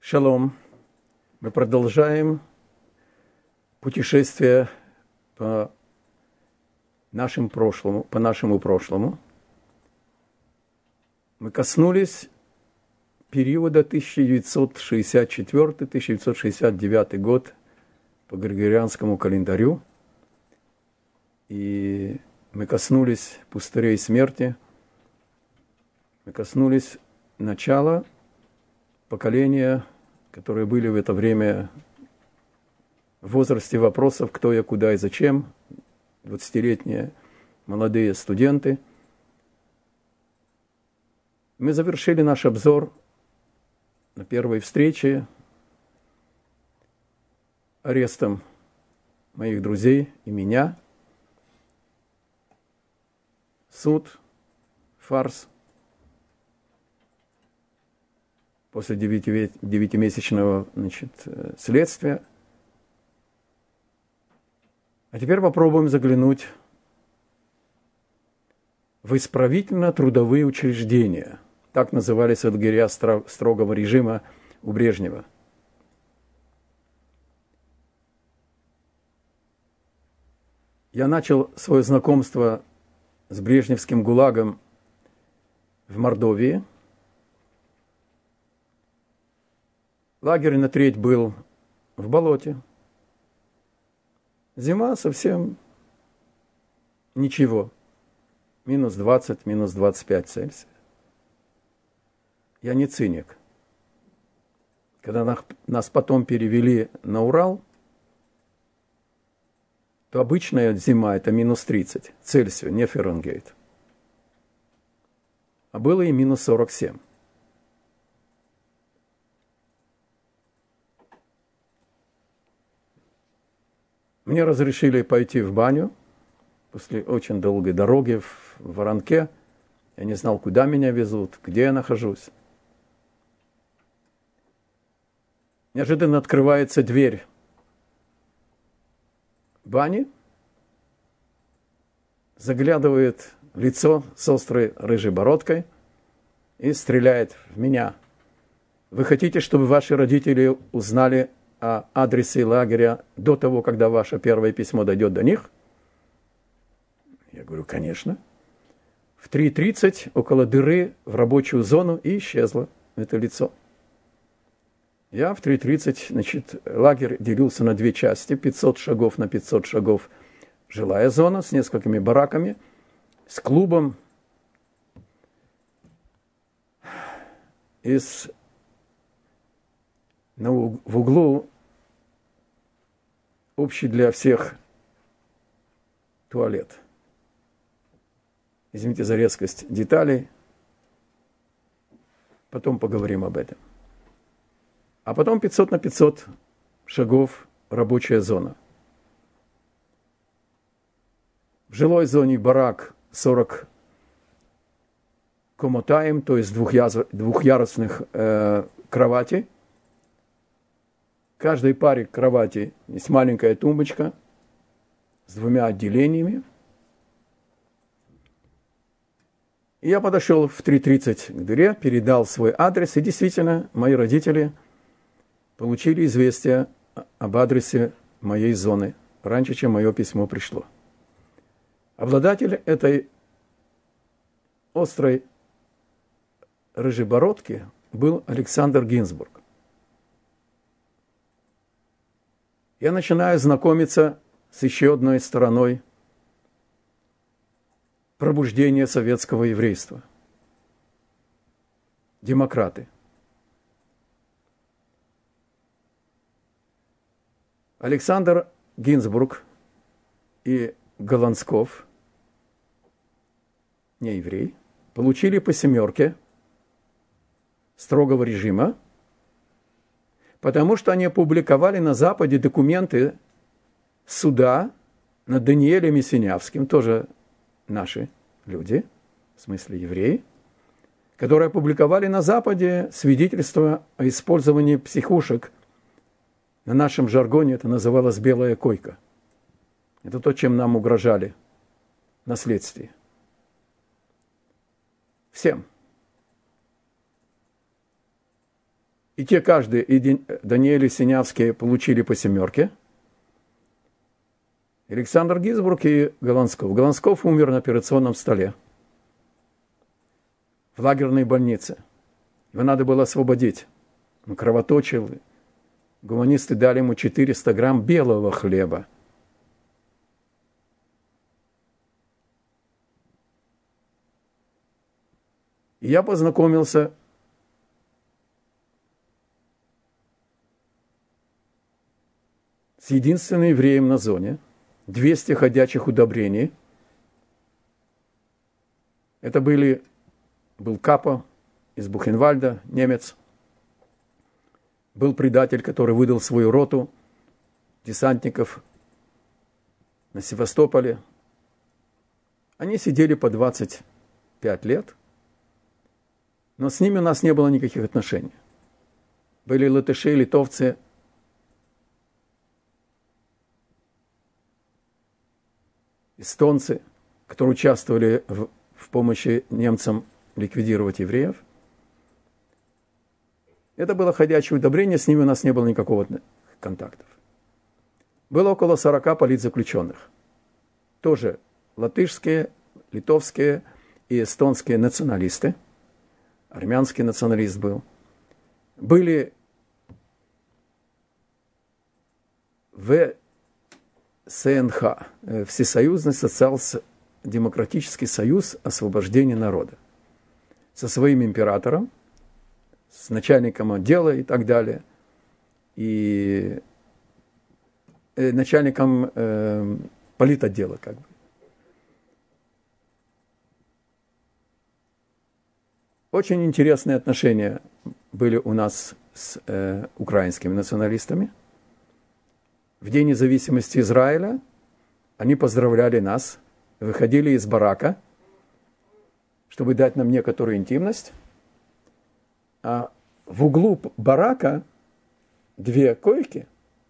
Шалом. Мы продолжаем путешествие по нашему прошлому. Мы коснулись периода 1964-1969 год по Григорианскому календарю. И мы коснулись пустырей смерти. Мы коснулись начала поколения, которые были в это время в возрасте вопросов, кто я, куда и зачем, 20-летние молодые студенты. Мы завершили наш обзор на первой встрече арестом моих друзей и меня. Суд, фарс. После 9-месячного следствия. А теперь попробуем заглянуть в исправительно-трудовые учреждения. Так назывались лагеря строгого режима у Брежнева. Я начал свое знакомство с брежневским ГУЛАГом в Мордовии. Лагерь на треть был в болоте. Зима совсем ничего. Минус 20, минус 25 Цельсия. Я не циник. Когда нас потом перевели на Урал, то обычная зима – это минус 30 Цельсия, не Фаренгейт. А было и минус 47. Мне разрешили пойти в баню после очень долгой дороги в Воронке. Я не знал, куда меня везут, где я нахожусь. Неожиданно открывается дверь бани. Заглядывает в лицо с острой рыжей бородкой и стреляет в меня. Вы хотите, чтобы ваши родители узнали о адресе лагеря до того, когда ваше первое письмо дойдет до них? Я говорю, конечно. В 3:30 около дыры в рабочую зону и исчезло это лицо. Я в 3:30, лагерь делился на две части, 500 шагов на 500 шагов. Жилая зона с несколькими бараками, с клубом в углу общий для всех туалет. Извините за резкость деталей. Потом поговорим об этом. А потом 500 на 500 шагов рабочая зона. В жилой зоне барак 40 комотаем, то есть двухъярусных кроватей. В каждой паре кровати есть маленькая тумбочка с двумя отделениями. И я подошел в 3:30 к дыре, передал свой адрес, и действительно мои родители получили известие об адресе моей зоны раньше, чем мое письмо пришло. Обладатель этой острой рыжей бородки был Александр Гинзбург. Я начинаю знакомиться с еще одной стороной пробуждения советского еврейства. Демократы. Александр Гинзбург и Голландсков, не еврей, получили по 7 строгого режима, потому что они опубликовали на Западе документы суда над Даниэлем Есенявским, тоже наши люди, в смысле евреи, которые опубликовали на Западе свидетельства о использовании психушек. На нашем жаргоне это называлось «белая койка». Это то, чем нам угрожали на следствии. Всем. И те каждый, и Даниэль и Синявский получили по 7. Александр Гинзбург и Голландсков. Голландсков умер на операционном столе в лагерной больнице. Его надо было освободить. Он кровоточил. Гуманисты дали ему 400 грамм белого хлеба. И я познакомился с единственным евреем на зоне, 200 ходячих удобрений. Это был Капо из Бухенвальда, немец. Был предатель, который выдал свою роту десантников на Севастополе. Они сидели по 25 лет, но с ними у нас не было никаких отношений. Были латыши, литовцы, эстонцы, которые участвовали в помощи немцам ликвидировать евреев. Это было ходячее удобрение, с ними у нас не было никакого контактов. Было около 40 политзаключенных. Тоже латышские, литовские и эстонские националисты. Армянский националист был. Были в СНХ, Всесоюзный социал-демократический союз освобождения народа, со своим императором, с начальником отдела и так далее, и начальником политотдела, как бы. Очень интересные отношения были у нас с украинскими националистами. В День независимости Израиля они поздравляли нас, выходили из барака, чтобы дать нам некоторую интимность. А в углу барака 2 койки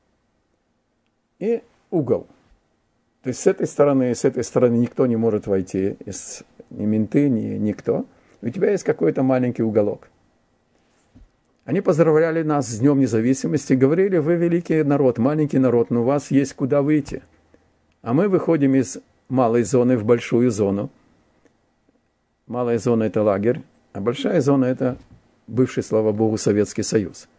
и угол. То есть с этой стороны и с этой стороны никто не может войти, ни менты, ни никто. У тебя есть какой-то маленький уголок. Они поздравляли нас с Днем независимости, говорили: вы великий народ, маленький народ, но у вас есть куда выйти. А мы выходим из малой зоны в большую зону. Малая зона – это лагерь, а большая зона – это бывший, слава Богу, Советский Союз.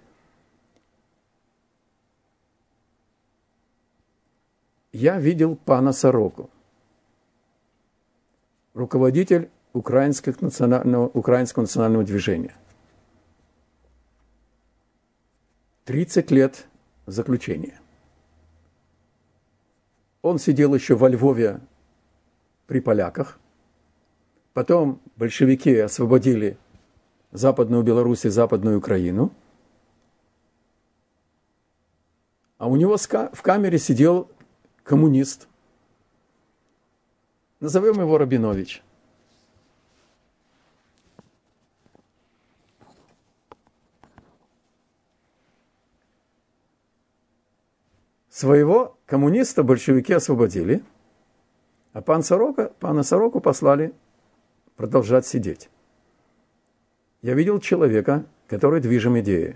Я видел пана Сороку, руководитель украинского национального движения. 30 лет заключения. Он сидел еще во Львове при поляках. Потом большевики освободили Западную Беларусь и Западную Украину. А у него в камере сидел коммунист. Назовем его Рабинович. Своего коммуниста большевики освободили, а пана Сороку послали продолжать сидеть. Я видел человека, который движим идеей.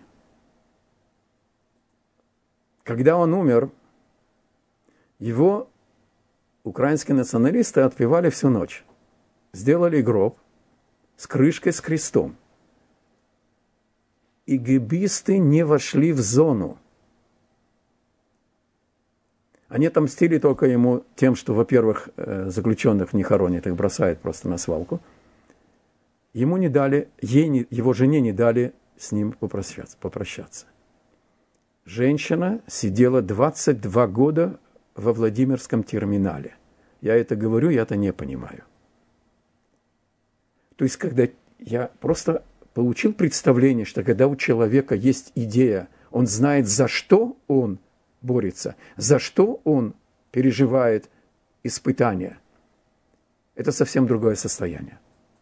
Когда он умер, его украинские националисты отпевали всю ночь. Сделали гроб с крышкой с крестом. И гэбисты не вошли в зону. Они отомстили только ему тем, что, во-первых, заключенных не хоронят, их бросают просто на свалку. Ему не дали, его жене не дали с ним попрощаться. Женщина сидела 22 года во Владимирском терминале. Я это говорю, я это не понимаю. То есть, когда я просто получил представление, что когда у человека есть идея, он знает, за что он борется, за что он переживает испытания. Это совсем другое состояние.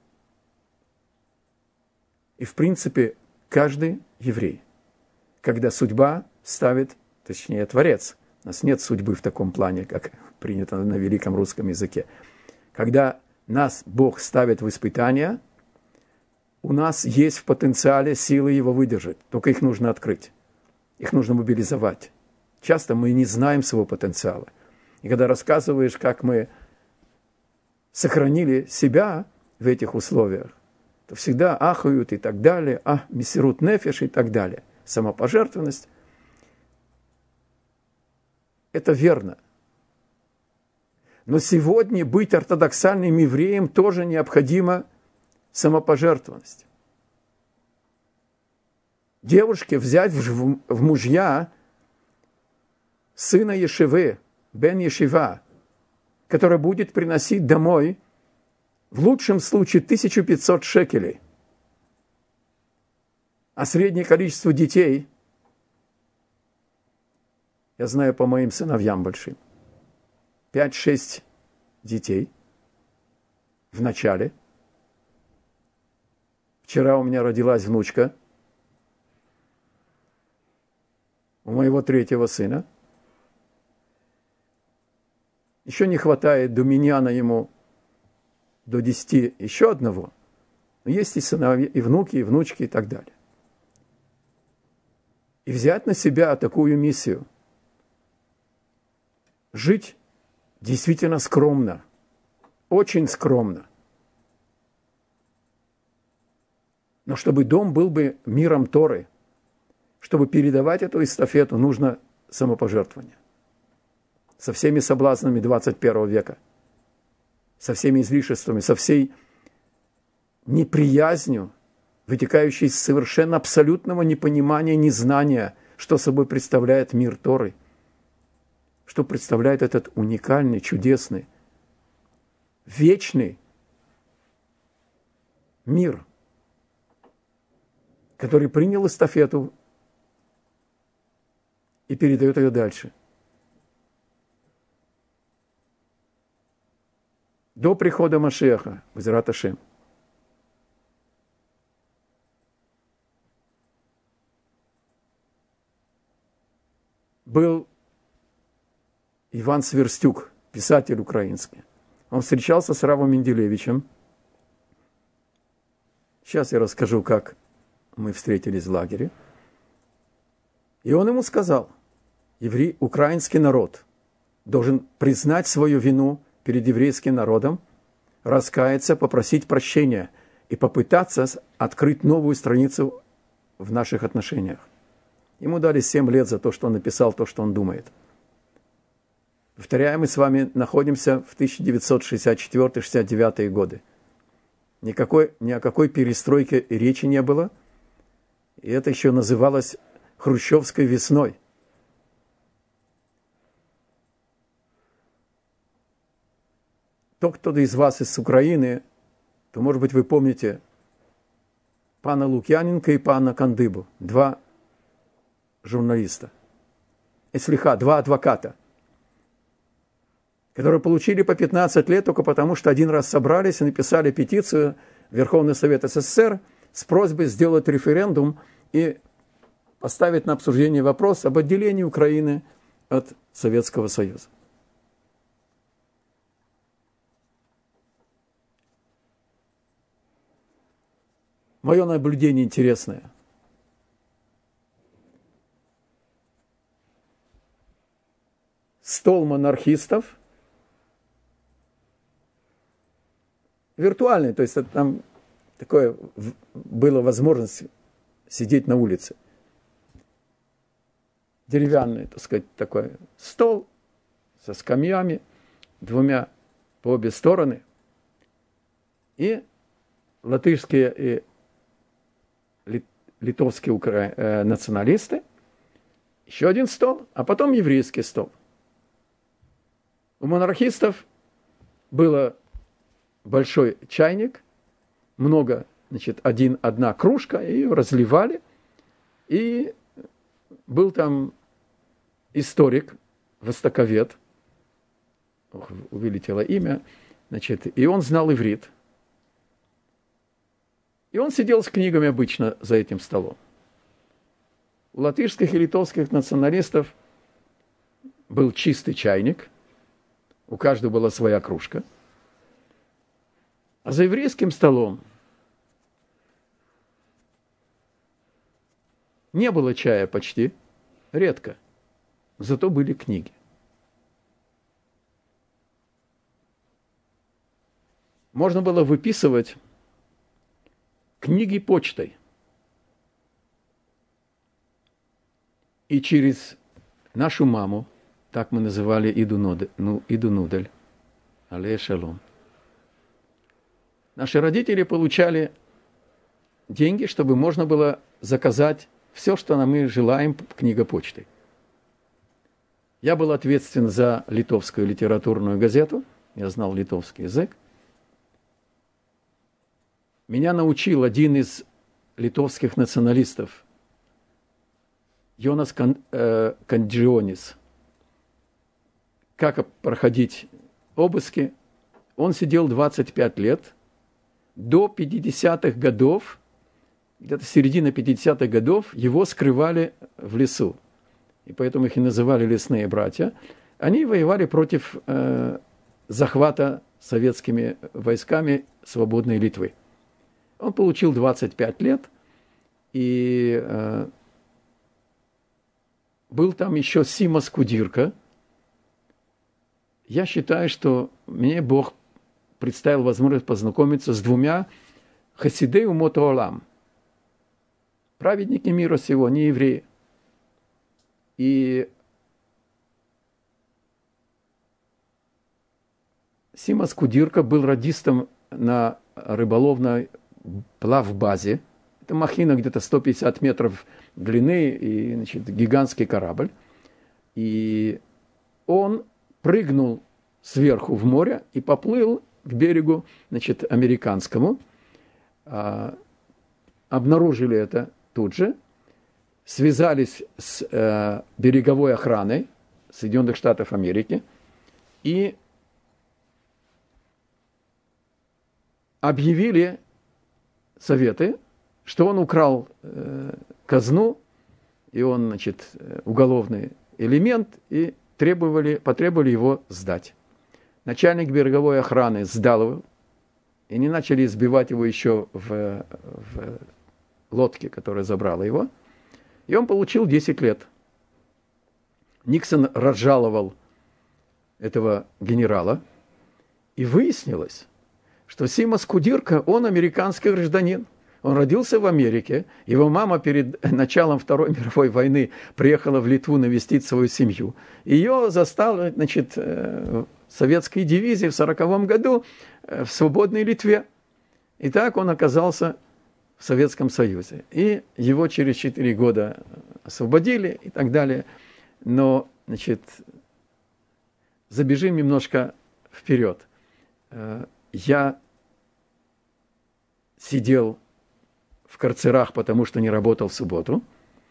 И, в принципе, каждый еврей, когда судьба ставит, точнее, Творец, у нас нет судьбы в таком плане, как принято на великом русском языке, когда нас Бог ставит в испытания, у нас есть в потенциале силы его выдержать, только их нужно открыть, их нужно мобилизовать. Часто мы не знаем своего потенциала. И когда рассказываешь, как мы сохранили себя в этих условиях, то всегда ахают и так далее, мессирут нефеш и так далее. Самопожертвованность. Это верно. Но сегодня быть ортодоксальным евреем тоже необходима самопожертвованность. Девушке взять в мужья сына Ешивы, бен Ешива, который будет приносить домой в лучшем случае 1500 шекелей. А среднее количество детей, я знаю по моим сыновьям большим, 5-6 детей в начале. Вчера у меня родилась внучка у моего 3-го сына. Еще не хватает до миньяна ему до 10 еще одного. Но есть и сыновья, и внуки, и внучки, и так далее. И взять на себя такую миссию. Жить действительно скромно. Очень скромно. Но чтобы дом был бы миром Торы, чтобы передавать эту эстафету, нужно самопожертвование. Со всеми соблазнами 21 века, со всеми излишествами, со всей неприязнью, вытекающей из совершенно абсолютного непонимания, незнания, что собой представляет мир Торы, что представляет этот уникальный, чудесный, вечный мир, который принял эстафету и передает ее дальше. До прихода Машиаха, Б'эзрат Ашем. Был Иван Сверстюк, писатель украинский. Он встречался с Равом Менделевичем. Сейчас я расскажу, как мы встретились в лагере. И он ему сказал, украинский народ должен признать свою вину перед еврейским народом, раскаяться, попросить прощения и попытаться открыть новую страницу в наших отношениях. Ему дали 7 лет за то, что он написал то, что он думает. Повторяю, мы с вами находимся в 1964-69 годы. Ни о какой перестройке и речи не было. И это еще называлось хрущевской весной. Тот, кто из вас из Украины, то, может быть, вы помните пана Лукьяненко и пана Кандыбу, 2 журналиста, два адвоката, которые получили по 15 лет только потому, что один раз собрались и написали петицию в Верховный Совет СССР с просьбой сделать референдум и поставить на обсуждение вопрос об отделении Украины от Советского Союза. Мое наблюдение интересное. Стол монархистов виртуальный, то есть там такое была возможность сидеть на улице. Деревянный, так сказать, такой стол со скамьями, 2 по обе стороны. И латышские и литовские националисты, еще один стол, а потом еврейский стол. У монархистов был большой чайник, много, одна кружка, ее разливали, и был там историк, востоковед, вылетело имя, и он знал иврит. И он сидел с книгами обычно за этим столом. У латышских и литовских националистов был чистый чайник, у каждого была своя кружка. А за еврейским столом Не было чая почти, редко. Зато были книги. Можно было выписывать книги почтой. И через нашу маму, так мы называли Иду Нудель, алея шалом, наши родители получали деньги, чтобы можно было заказать все, что мы желаем, книгопочтой. Я был ответственен за литовскую литературную газету, я знал литовский язык. Меня научил один из литовских националистов, Йонас Канджионис, как проходить обыски. Он сидел 25 лет, до 50-х годов, где-то середина 50-х годов, его скрывали в лесу. И поэтому их и называли лесные братья. Они воевали против захвата советскими войсками свободной Литвы. Он получил 25 лет, и был там еще Симас Кудирка. Я считаю, что мне Бог представил возможность познакомиться с двумя хасидей умот оолам, праведники мира сего, не евреи. И Симас Кудирка был радистом на рыболовной плавбазе. Это махина где-то 150 метров длины и, значит, гигантский корабль. И он прыгнул сверху в море и поплыл к берегу, значит, американскому. Обнаружили это тут же. Связались с береговой охраной Соединенных Штатов Америки и объявили Советы, что он украл казну, и он, значит, уголовный элемент, и потребовали его сдать. Начальник береговой охраны сдал его, и они начали избивать его еще в лодке, которая забрала его. И он получил 10 лет. Никсон разжаловал этого генерала, и выяснилось, что Симас Кудирка, он американский гражданин. Он родился в Америке, его мама перед началом Второй мировой войны приехала в Литву навестить свою семью. Ее застала, значит, в советской дивизии в 1940 году в свободной Литве. И так он оказался в Советском Союзе. И его через 4 года освободили и так далее. Но, значит, забежим немножко вперед. Я сидел в карцерах, потому что не работал в субботу.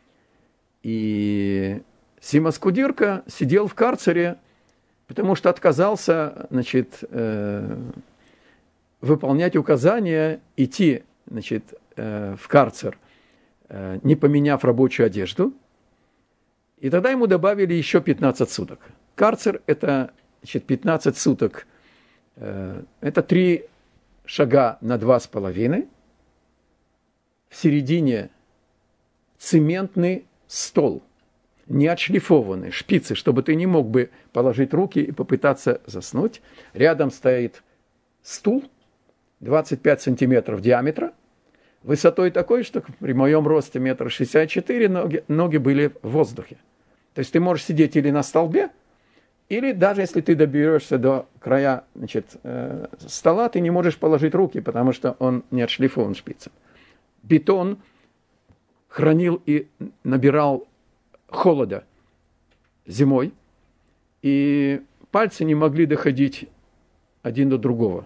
И Симас Кудирка сидел в карцере, потому что отказался, значит, выполнять указания идти, значит, в карцер, не поменяв рабочую одежду. И тогда ему добавили еще 15 суток. Карцер – это, значит, 15 суток. Это 3 шага на 2,5. В середине цементный стол, не отшлифованный, шпицы, чтобы ты не мог бы положить руки и попытаться заснуть. Рядом стоит стул 25 сантиметров диаметра, высотой такой, что при моем росте 1,64 м ноги были в воздухе. То есть ты можешь сидеть или на столбе, или даже если ты доберешься до края, значит, стола, ты не можешь положить руки, потому что он не отшлифован шпицем. Бетон хранил и набирал холода зимой, и пальцы не могли доходить один до другого.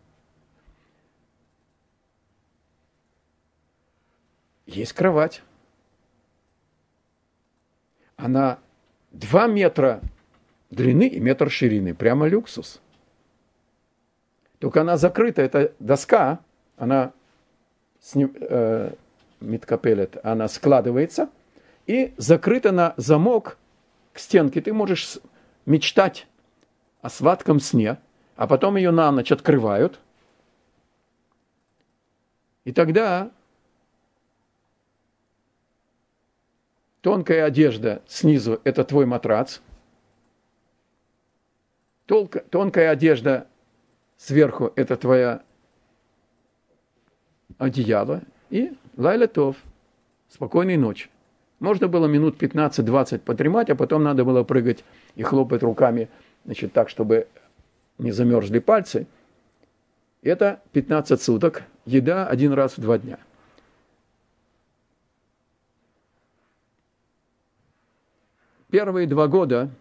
Есть кровать. Она 2 метра длины и метр ширины. Прямо люксус. Только она закрыта, это доска, она миткапелет, она складывается и закрыта на замок к стенке. Ты можешь мечтать о сладком сне, а потом ее на ночь открывают. И тогда Тонкая одежда снизу – это твой матрац. Тонкая одежда сверху – это твоя одеяло. И лайля тов, спокойной ночи. Можно было минут 15-20 подремать, а потом надо было прыгать и хлопать руками, значит, так, чтобы не замерзли пальцы. Это 15 суток, еда 1 раз в 2 дня. Первые 2 года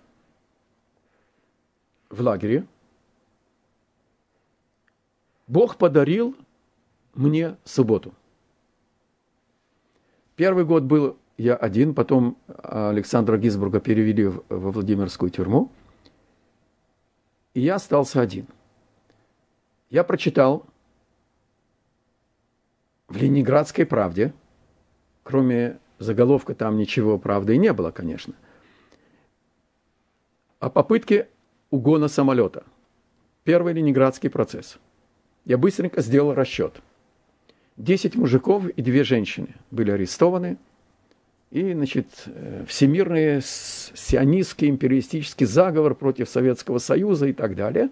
в лагере Бог подарил мне субботу. Первый год был я один, потом Александра Гинзбурга перевели во Владимирскую тюрьму, и я остался один. Я прочитал в Ленинградской правде, кроме заголовка там ничего правды и не было, конечно, о попытке угона самолета. Первый Ленинградский процесс. Я быстренько сделал расчет. 10 мужиков и 2 женщины были арестованы. И, значит, всемирный сионистский империалистический заговор против Советского Союза и так далее.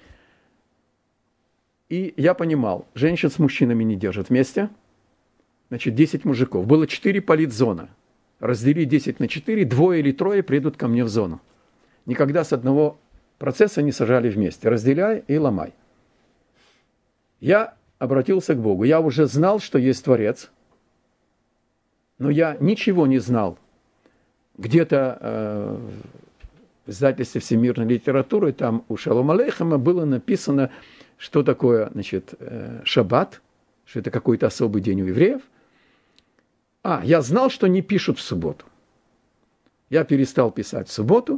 И я понимал, женщин с мужчинами не держат вместе. Значит, 10 мужиков. Было 4 политзона. Раздели 10 на 4, 2 или 3 придут ко мне в зону. Никогда с одного процесса не сажали вместе. Разделяй и ломай. Я обратился к Богу. Я уже знал, что есть Творец, но я ничего не знал. Где-то в издательстве всемирной литературы, там у Шалом Алейхема было написано, что такое, значит, шаббат, что это какой-то особый день у евреев. Я знал, что не пишут в субботу. Я перестал писать в субботу.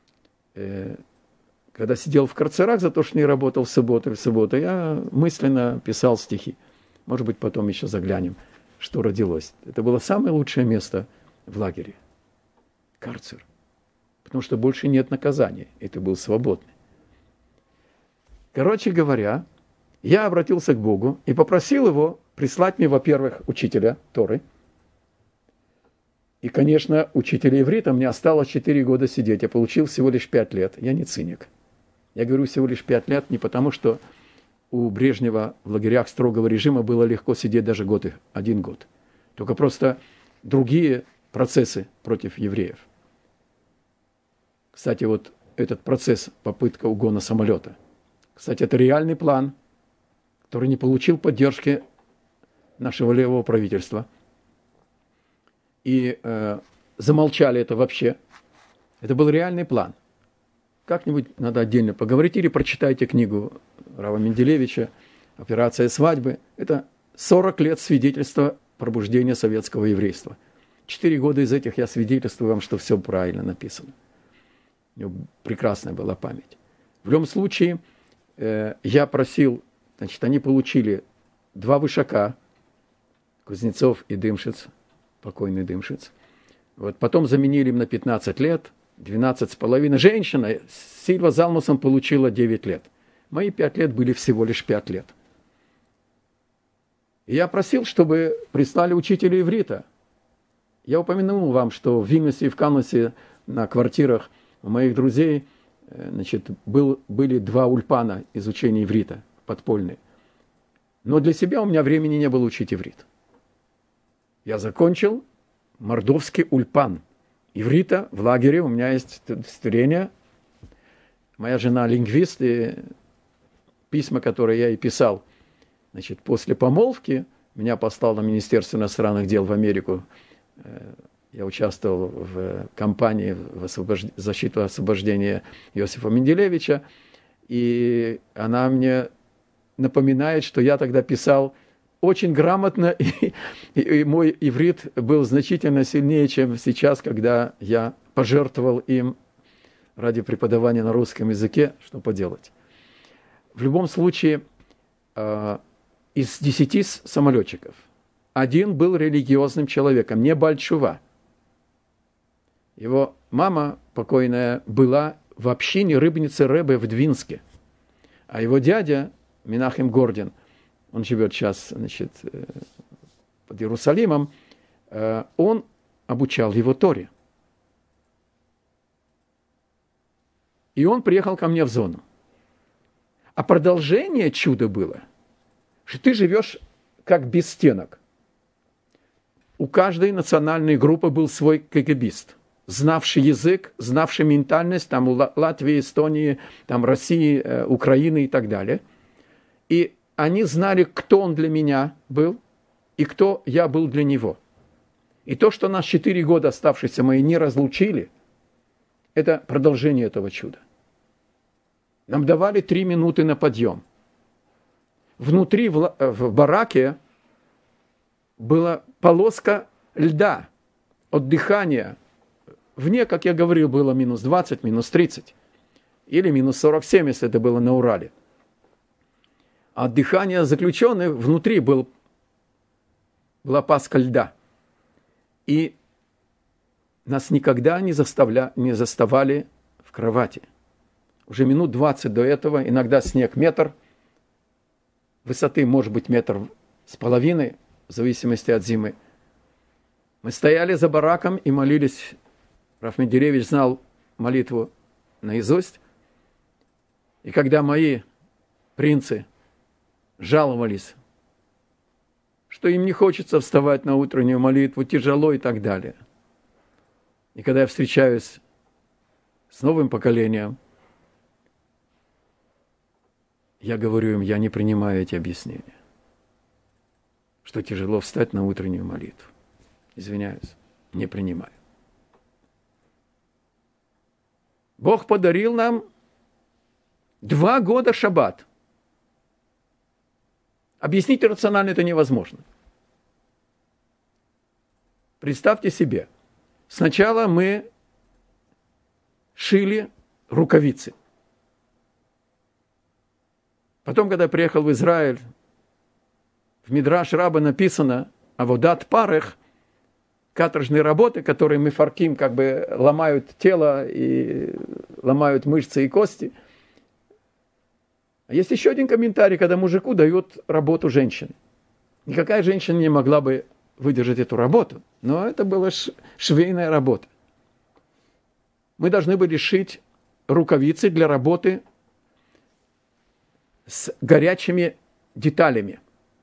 Когда сидел в карцерах за то, что не работал в субботу, я мысленно писал стихи. Может быть, потом еще заглянем, что родилось. Это было самое лучшее место в лагере. Карцер. Потому что больше нет наказания. Это был свободный. Короче говоря, я обратился к Богу и попросил его прислать мне, во-первых, учителя Торы. И, конечно, учителя иврита мне осталось 4 года сидеть. Я получил всего лишь 5 лет. Я не циник. Я говорю всего лишь 5 лет не потому, что у Брежнева в лагерях строгого режима было легко сидеть даже 1 год. Только просто другие процессы против евреев. Кстати, вот этот процесс, попытка угона самолета. Кстати, это реальный план, который не получил поддержки нашего левого правительства. И замолчали это вообще. Это был реальный план. Как-нибудь надо отдельно поговорить или прочитайте книгу Рава Менделевича «Операция свадьбы». Это 40 лет свидетельства пробуждения советского еврейства. 4 года из этих я свидетельствую вам, что все правильно написано. У него прекрасная была память. В любом случае, я просил, значит, они получили 2 вышака, Кузнецов и Дымшиц, покойный Дымшиц. Вот, потом заменили им на 15 лет, 12,5. Женщина Сильва Залмусом получила 9 лет. Мои 5 лет были всего лишь 5 лет. И я просил, чтобы прислали учителя иврита. Я упомянул вам, что в Вильнюсе и в Калнусе на квартирах у моих друзей, значит, были 2 ульпана изучения иврита, подпольные. Но для себя у меня времени не было учить иврит. Я закончил мордовский ульпан иврита в лагере. У меня есть удостоверение. Моя жена лингвист, и письма, которые я ей писал, значит, после помолвки, меня послал на Министерство иностранных дел в Америку. Я участвовал в кампании в защиту освобождения Иосифа Менделевича, и она мне напоминает, что я тогда писал очень грамотно, и мой иврит был значительно сильнее, чем сейчас, когда я пожертвовал им ради преподавания на русском языке, что поделать. В любом случае, из 10 самолетчиков 1 был религиозным человеком, не Баль-Тшува. Его мама покойная была в общине рыбницы Ребе в Двинске, а его дядя Менахем Гордин, он живет сейчас, значит, под Иерусалимом, он обучал его Торе. И он приехал ко мне в зону. А продолжение чуда было, что ты живешь как без стенок. У каждой национальной группы был свой КГБист, знавший язык, знавший ментальность, там Латвии, Эстонии, там России, Украины и так далее. И они знали, кто он для меня был и кто я был для него. И то, что нас 4 года оставшиеся мои не разлучили, это продолжение этого чуда. Нам давали 3 минуты на подъем. Внутри в бараке была полоска льда от дыхания. Вне, как я говорил, было минус 20, минус 30. Или минус 47, если это было на Урале. А от дыхания заключенных внутри была паска льда. И нас никогда не заставали в кровати. Уже минут 20 до этого, иногда снег метр, высоты может быть 1,5 метра, в зависимости от зимы. Мы стояли за бараком и молились. Рав Менделевич знал молитву наизусть. И когда мои принцы жаловались, что им не хочется вставать на утреннюю молитву, тяжело и так далее. И когда я встречаюсь с новым поколением, я говорю им, я не принимаю эти объяснения, что тяжело встать на утреннюю молитву. Извиняюсь, не принимаю. Бог подарил нам 2 года шаббат. Объяснить рационально это невозможно. Представьте себе, сначала мы шили рукавицы. Потом, когда я приехал в Израиль, в Мидраш Раба написано «Аводат парех», каторжные работы, которые мы фарким, как бы ломают тело и ломают мышцы и кости. А есть еще один комментарий, когда мужику дают работу женщине. Никакая женщина не могла бы выдержать эту работу, но это была швейная работа. Мы должны были шить рукавицы для работы с горячими деталями.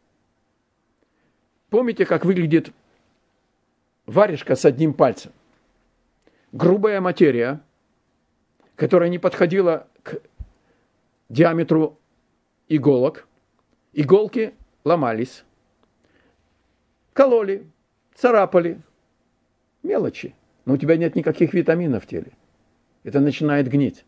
Помните, как выглядит варежка с одним пальцем? Грубая материя, которая не подходила к диаметру иголок. Иголки ломались, кололи, царапали. Мелочи. Но у тебя нет никаких витаминов в теле. Это начинает гнить.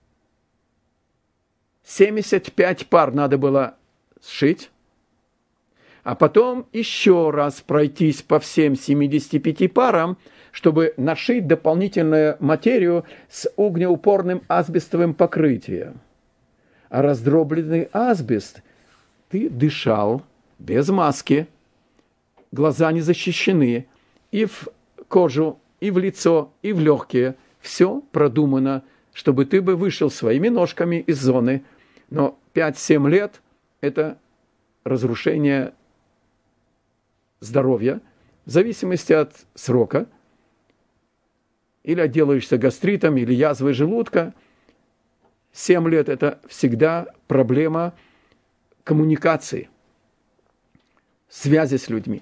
75 пар надо было сшить, а потом еще раз пройтись по всем 75 парам, чтобы нашить дополнительную материю с огнеупорным асбестовым покрытием. А раздробленный асбест ты дышал без маски, глаза не защищены, и в кожу, и в лицо, и в легкие. Все продумано, чтобы ты бы вышел своими ножками из зоны. Но 5-7 лет – это разрушение здоровья, в зависимости от срока. Или отделаешься гастритом, или язвой желудка. 7 лет – это всегда проблема коммуникации, связи с людьми.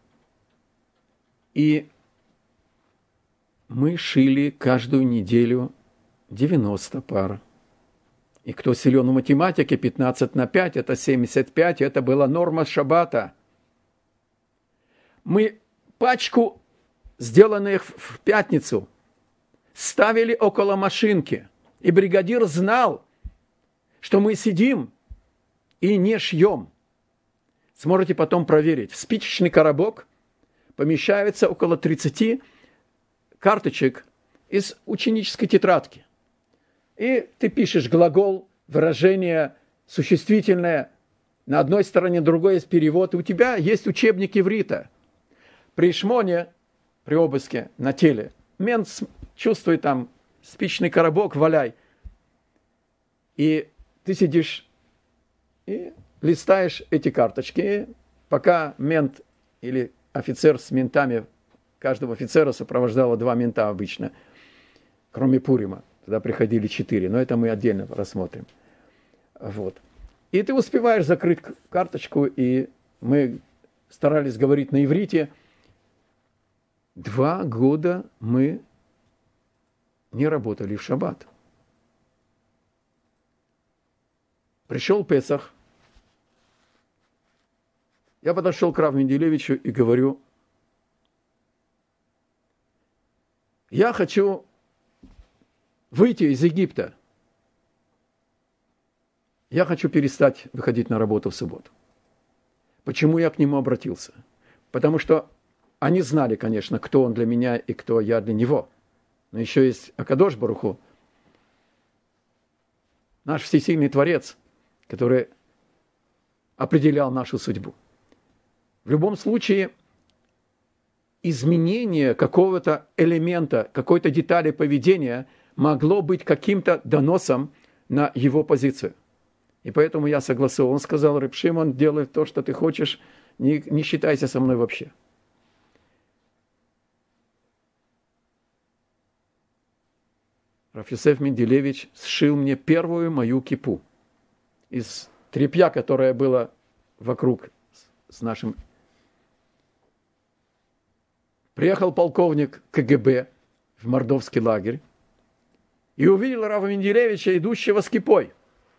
И мы шили каждую неделю 90 пар. И кто силен в математике, 15 на 5 – это 75, это была норма шаббата. Мы пачку, сделанных в пятницу, ставили около машинки. И бригадир знал, что мы сидим и не шьем. Сможете потом проверить. В спичечный коробок помещается около 30 карточек из ученической тетрадки. И ты пишешь глагол, выражение, существительное. На одной стороне, другой есть перевод. И у тебя есть учебник иврита. При шмоне, при обыске на теле, мент чувствует там спичный коробок, валяй. И ты сидишь и листаешь эти карточки, пока мент или офицер с ментами каждого офицера сопровождало 2 мента обычно, кроме Пурима. Туда приходили 4, но это мы отдельно рассмотрим. Вот. И ты успеваешь закрыть карточку, и мы старались говорить на иврите. 2 года мы не работали в шаббат. Пришел Песах. Я подошел к Раву Менделевичу и говорю: я хочу выйти из Египта. Я хочу перестать выходить на работу в субботу. Почему я к нему обратился? Потому что они знали, конечно, кто он для меня и кто я для него. Но еще есть Акадош Барух Ху, наш всесильный Творец, который определял нашу судьбу. В любом случае, изменение какого-то элемента, какой-то детали поведения могло быть каким-то доносом на его позицию. И поэтому я согласовал. Он сказал: Реб Шимон, делай то, что ты хочешь, не считайся со мной вообще. Рав Йосеф Менделевич сшил мне первую мою кипу из тряпья, которое было вокруг с нашим. Приехал полковник КГБ в мордовский лагерь и увидел Рава Менделевича, идущего с кипой.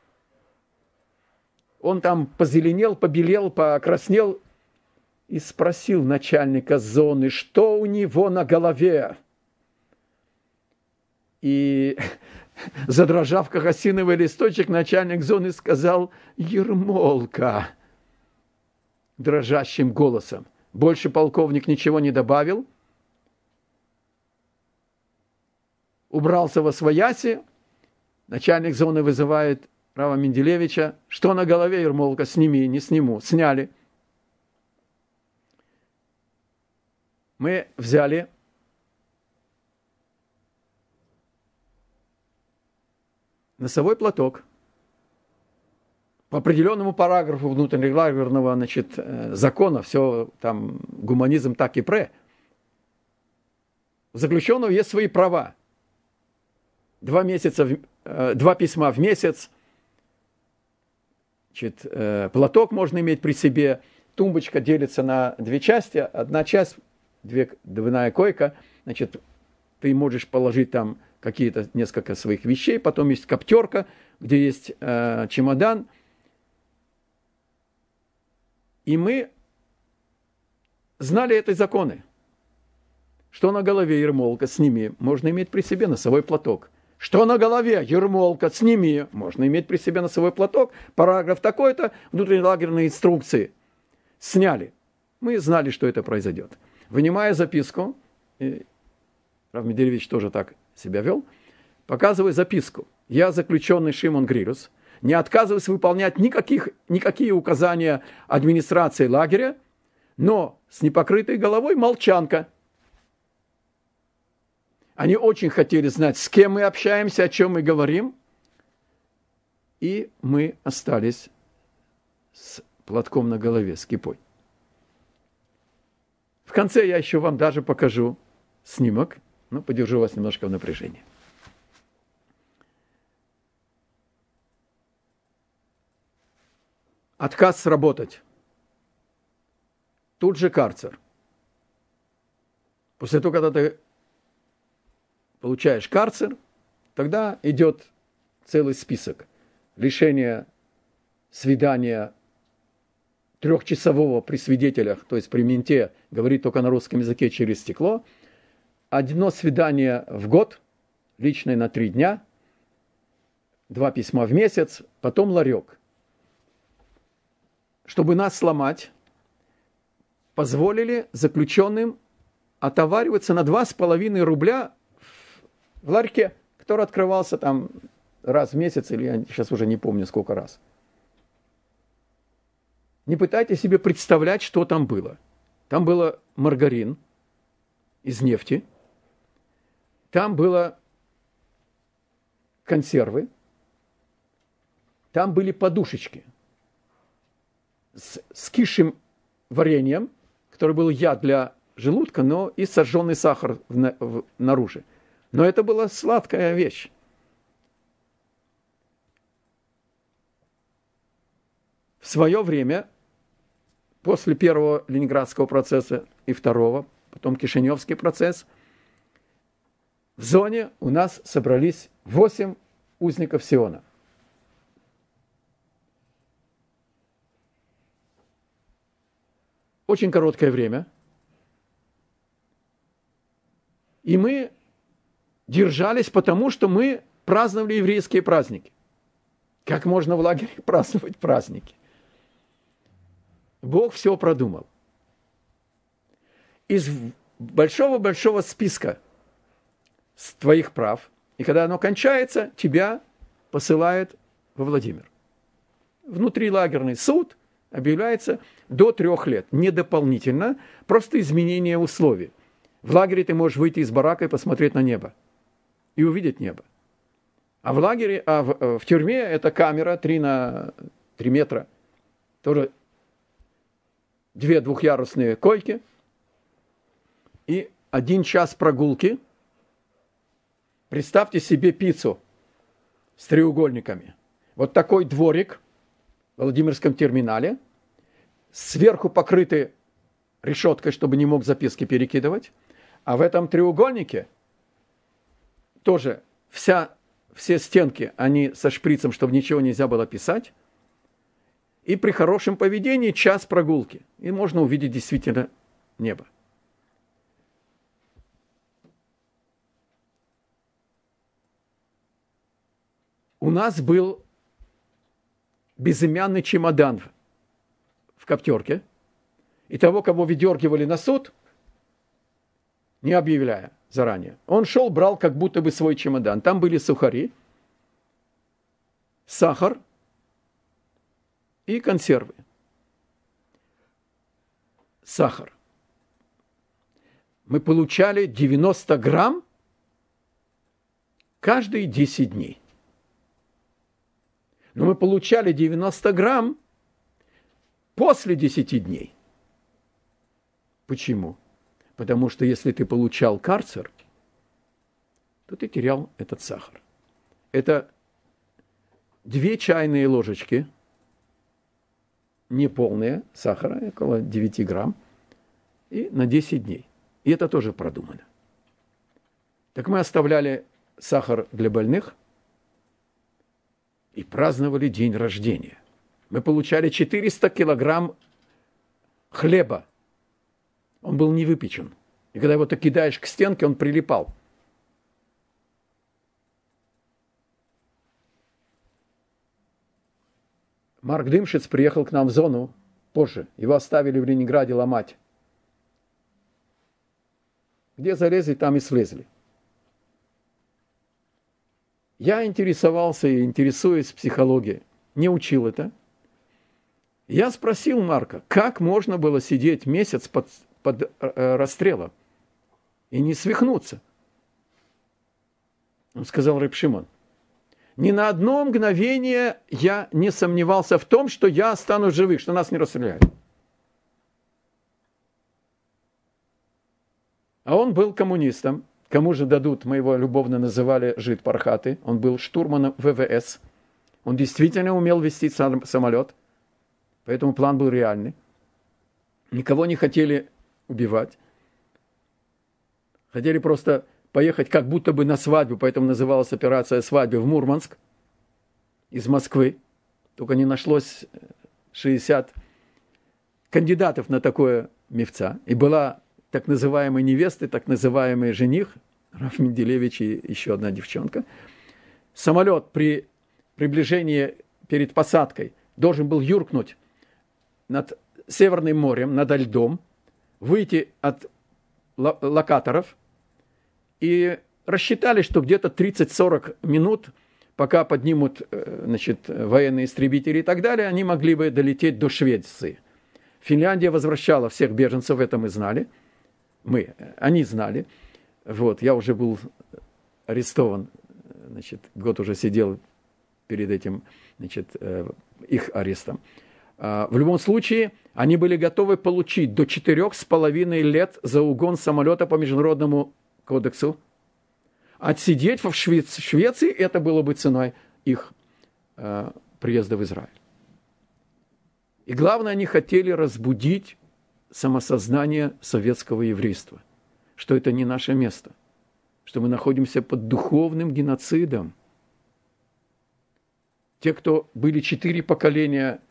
Он там позеленел, побелел, покраснел и спросил начальника зоны, что у него на голове. И, задрожав как осиновый листочек, начальник зоны сказал: ермолка, дрожащим голосом. Больше полковник ничего не добавил. Убрался восвояси. Начальник зоны вызывает Рава Менделевича. Что на голове, ермолка? Сними, не сниму. Сняли. Мы взяли носовой платок. По определенному параграфу внутреннерегулярного, закона, все там гуманизм так и пре. У заключенного есть свои права. 2 письма в месяц. Платок можно иметь при себе. Тумбочка делится на 2 части. Одна часть, двойная койка. Ты можешь положить там какие-то несколько своих вещей. Потом есть коптерка, где есть чемодан. И мы знали эти законы. Что на голове, ермолка, сними. Можно иметь при себе носовой платок. Что на голове, ермолка, сними. Можно иметь при себе носовой платок. Параграф такой-то, внутрилагерные инструкции. Сняли. Мы знали, что это произойдет. Вынимая записку, Рав Менделевич тоже так себя вел, показываю записку. Я, заключенный Шимон Грилюс, не отказываюсь выполнять никакие указания администрации лагеря, но с непокрытой головой молчанка. Они очень хотели знать, с кем мы общаемся, о чем мы говорим. И мы остались с платком на голове, с кипой. В конце я еще вам даже покажу снимок, но подержу вас немножко в напряжении. Отказ сработать. Тут же карцер. После того, когда ты получаешь карцер, тогда идет целый список. Лишение свидания 3-часового при свидетелях, то есть при менте, говорит только на русском языке через стекло. 1 свидание в год, личное на 3 дня, 2 письма в месяц, потом ларек. Чтобы нас сломать, позволили заключенным отовариваться на 2,5 рубля в ларьке, который открывался там раз в месяц, или я сейчас уже не помню сколько раз. Не пытайтесь себе представлять, что там было. Там было маргарин из нефти, там было консервы, там были подушечки с кисшим вареньем, который был яд для желудка, но и сожженный сахар наружу. Но это была сладкая вещь. В свое время, после первого Ленинградского процесса и второго, потом Кишиневский процесс, в зоне у нас собрались 8 узников Сиона. Очень короткое время. И мы держались, потому что мы праздновали еврейские праздники. Как можно в лагере праздновать праздники? Бог все продумал. Из большого-большого списка твоих прав, и когда оно кончается, тебя посылают во Владимир. Внутрилагерный суд объявляется до 3 лет. Не дополнительно, просто изменение условий. В лагере ты можешь выйти из барака и посмотреть на небо. И увидеть небо. А в тюрьме это камера 3 на 3 метра. Тоже 2 двухъярусные койки. И 1 час прогулки. Представьте себе пиццу с треугольниками. Вот такой дворик в Владимирском терминале. Сверху покрыты решеткой, чтобы не мог записки перекидывать. А в этом треугольнике тоже все стенки, они со шприцем, чтобы ничего нельзя было писать. И при хорошем поведении час прогулки. И можно увидеть действительно небо. У нас был безымянный чемодан в коптерке. И того, кого выдергивали на суд, не объявляя заранее. Он шел, брал как будто бы свой чемодан. Там были сухари, сахар и консервы. Сахар. Мы получали 90 грамм каждые 10 дней. Но мы получали 90 грамм после 10 дней. Почему? Потому что если ты получал карцер, то ты терял этот сахар. Это 2 чайные ложечки, неполные сахара, около 9 грамм, и на 10 дней. И это тоже продумано. Так мы оставляли сахар для больных и праздновали день рождения. Мы получали 400 килограмм хлеба. Он был не выпечен. И когда его ты кидаешь к стенке, он прилипал. Марк Дымшиц приехал к нам в зону позже. Его оставили в Ленинграде ломать. Где залезли, там и слезли. Я интересовался и интересуюсь психологией. Не учил это. Я спросил Марка, как можно было сидеть месяц под расстрелом и не свихнуться. Он сказал: Реб Шимон, ни на одно мгновение я не сомневался в том, что я останусь живых, что нас не расстреляют. А он был коммунистом. Кому же дадут, мы его любовно называли жид пархаты. Он был штурманом ВВС. Он действительно умел вести самолет. Поэтому план был реальный. Никого не хотели убивать. Хотели просто поехать как будто бы на свадьбу, поэтому называлась операция «Свадьба» в Мурманск из Москвы. Только не нашлось 60 кандидатов на такое мевца. И была так называемая невеста, так называемый жених, Раф Менделевич и еще одна девчонка. Самолет при приближении перед посадкой должен был юркнуть над Северным морем, над льдом, выйти от локаторов, и рассчитали, что где-то 30-40 минут, пока поднимут, военные истребители и так далее, они могли бы долететь до Швеции. Финляндия возвращала всех беженцев, это мы знали. Они знали. Вот, я уже был арестован, год уже сидел перед этим, их арестом. В любом случае, они были готовы получить до 4,5 лет за угон самолета по Международному кодексу. Отсидеть в Швеции, это было бы ценой их приезда в Израиль. И главное, они хотели разбудить самосознание советского еврейства, что это не наше место, что мы находимся под духовным геноцидом. Те, кто были 4 поколения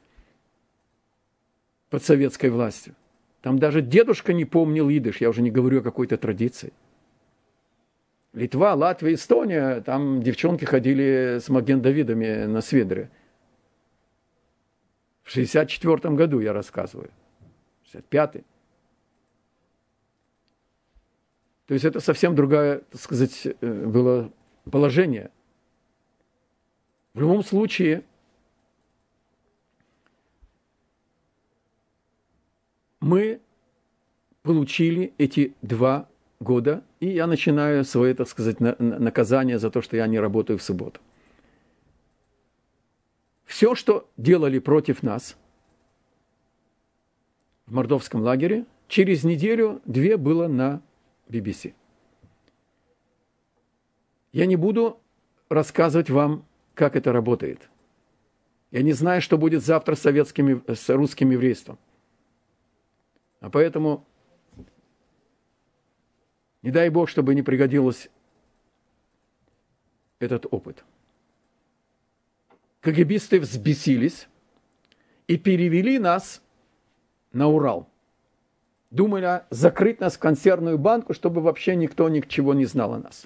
под советской властью, там даже дедушка не помнил идиш, я уже не говорю о какой-то традиции. Литва, Латвия, Эстония, там девчонки ходили с Маген-Давидами на сведре. В 1964 году я рассказываю, 1965. То есть это совсем другое, так сказать, было положение. В любом случае, мы получили эти 2 года, и я начинаю свое, так сказать, наказание за то, что я не работаю в субботу. Все, что делали против нас в мордовском лагере, через неделю-2 было на BBC. Я не буду рассказывать вам, как это работает. Я не знаю, что будет завтра с русским еврейством. А поэтому не дай Бог, чтобы не пригодился этот опыт. КГБисты взбесились и перевели нас на Урал. Думали закрыть нас в консервную банку, чтобы вообще никто ничего не знал о нас.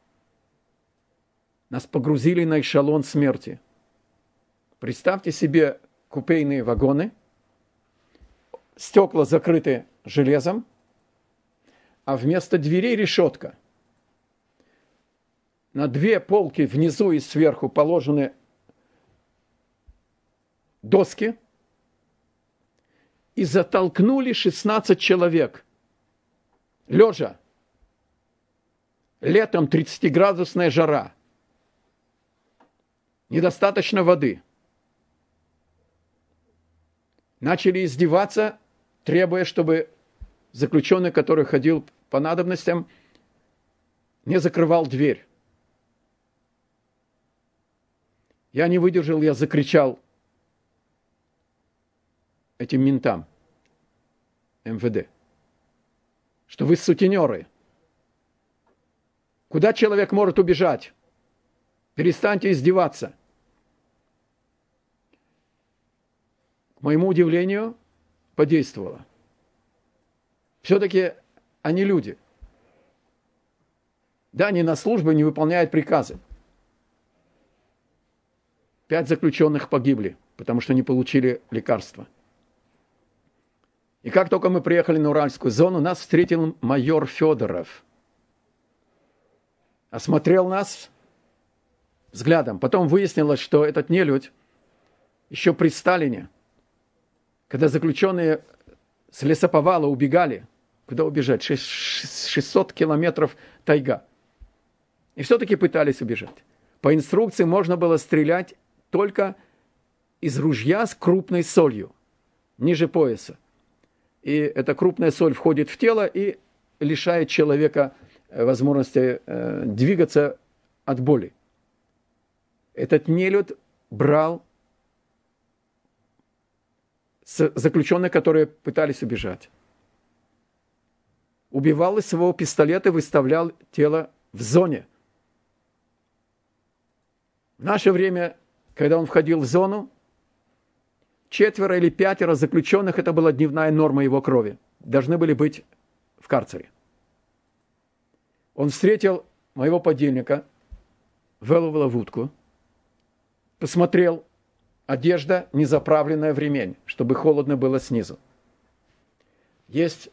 Нас погрузили на эшелон смерти. Представьте себе купейные вагоны, стекла закрыты железом, а вместо дверей решетка. На 2 полки внизу и сверху положены доски, и затолкнули 16 человек. Лежа. Летом 30-градусная жара. Недостаточно воды. Начали издеваться, требуя, чтобы заключенный, который ходил по надобностям, не закрывал дверь. Я не выдержал, я закричал этим ментам МВД, что вы сутенеры. Куда человек может убежать? Перестаньте издеваться. К моему удивлению, подействовало. Все-таки они люди. Да, они на службе, не выполняют приказы. 5 заключенных погибли, потому что не получили лекарства. И как только мы приехали на Уральскую зону, нас встретил майор Федоров. Осмотрел нас взглядом. Потом выяснилось, что этот нелюдь еще при Сталине, когда заключенные с лесоповала убегали, куда убежать? 600 километров тайга. И все-таки пытались убежать. По инструкции можно было стрелять только из ружья с крупной солью, ниже пояса. И эта крупная соль входит в тело и лишает человека возможности двигаться от боли. Этот нелюдь брал заключенных, которые пытались убежать. Убивал из своего пистолета и выставлял тело в зоне. В наше время, когда он входил в зону, 4 или 5 заключенных, это была дневная норма его крови, должны были быть в карцере. Он встретил моего подельника, выловил в утку, посмотрел, одежда не заправленная в ремень, чтобы холодно было снизу. Есть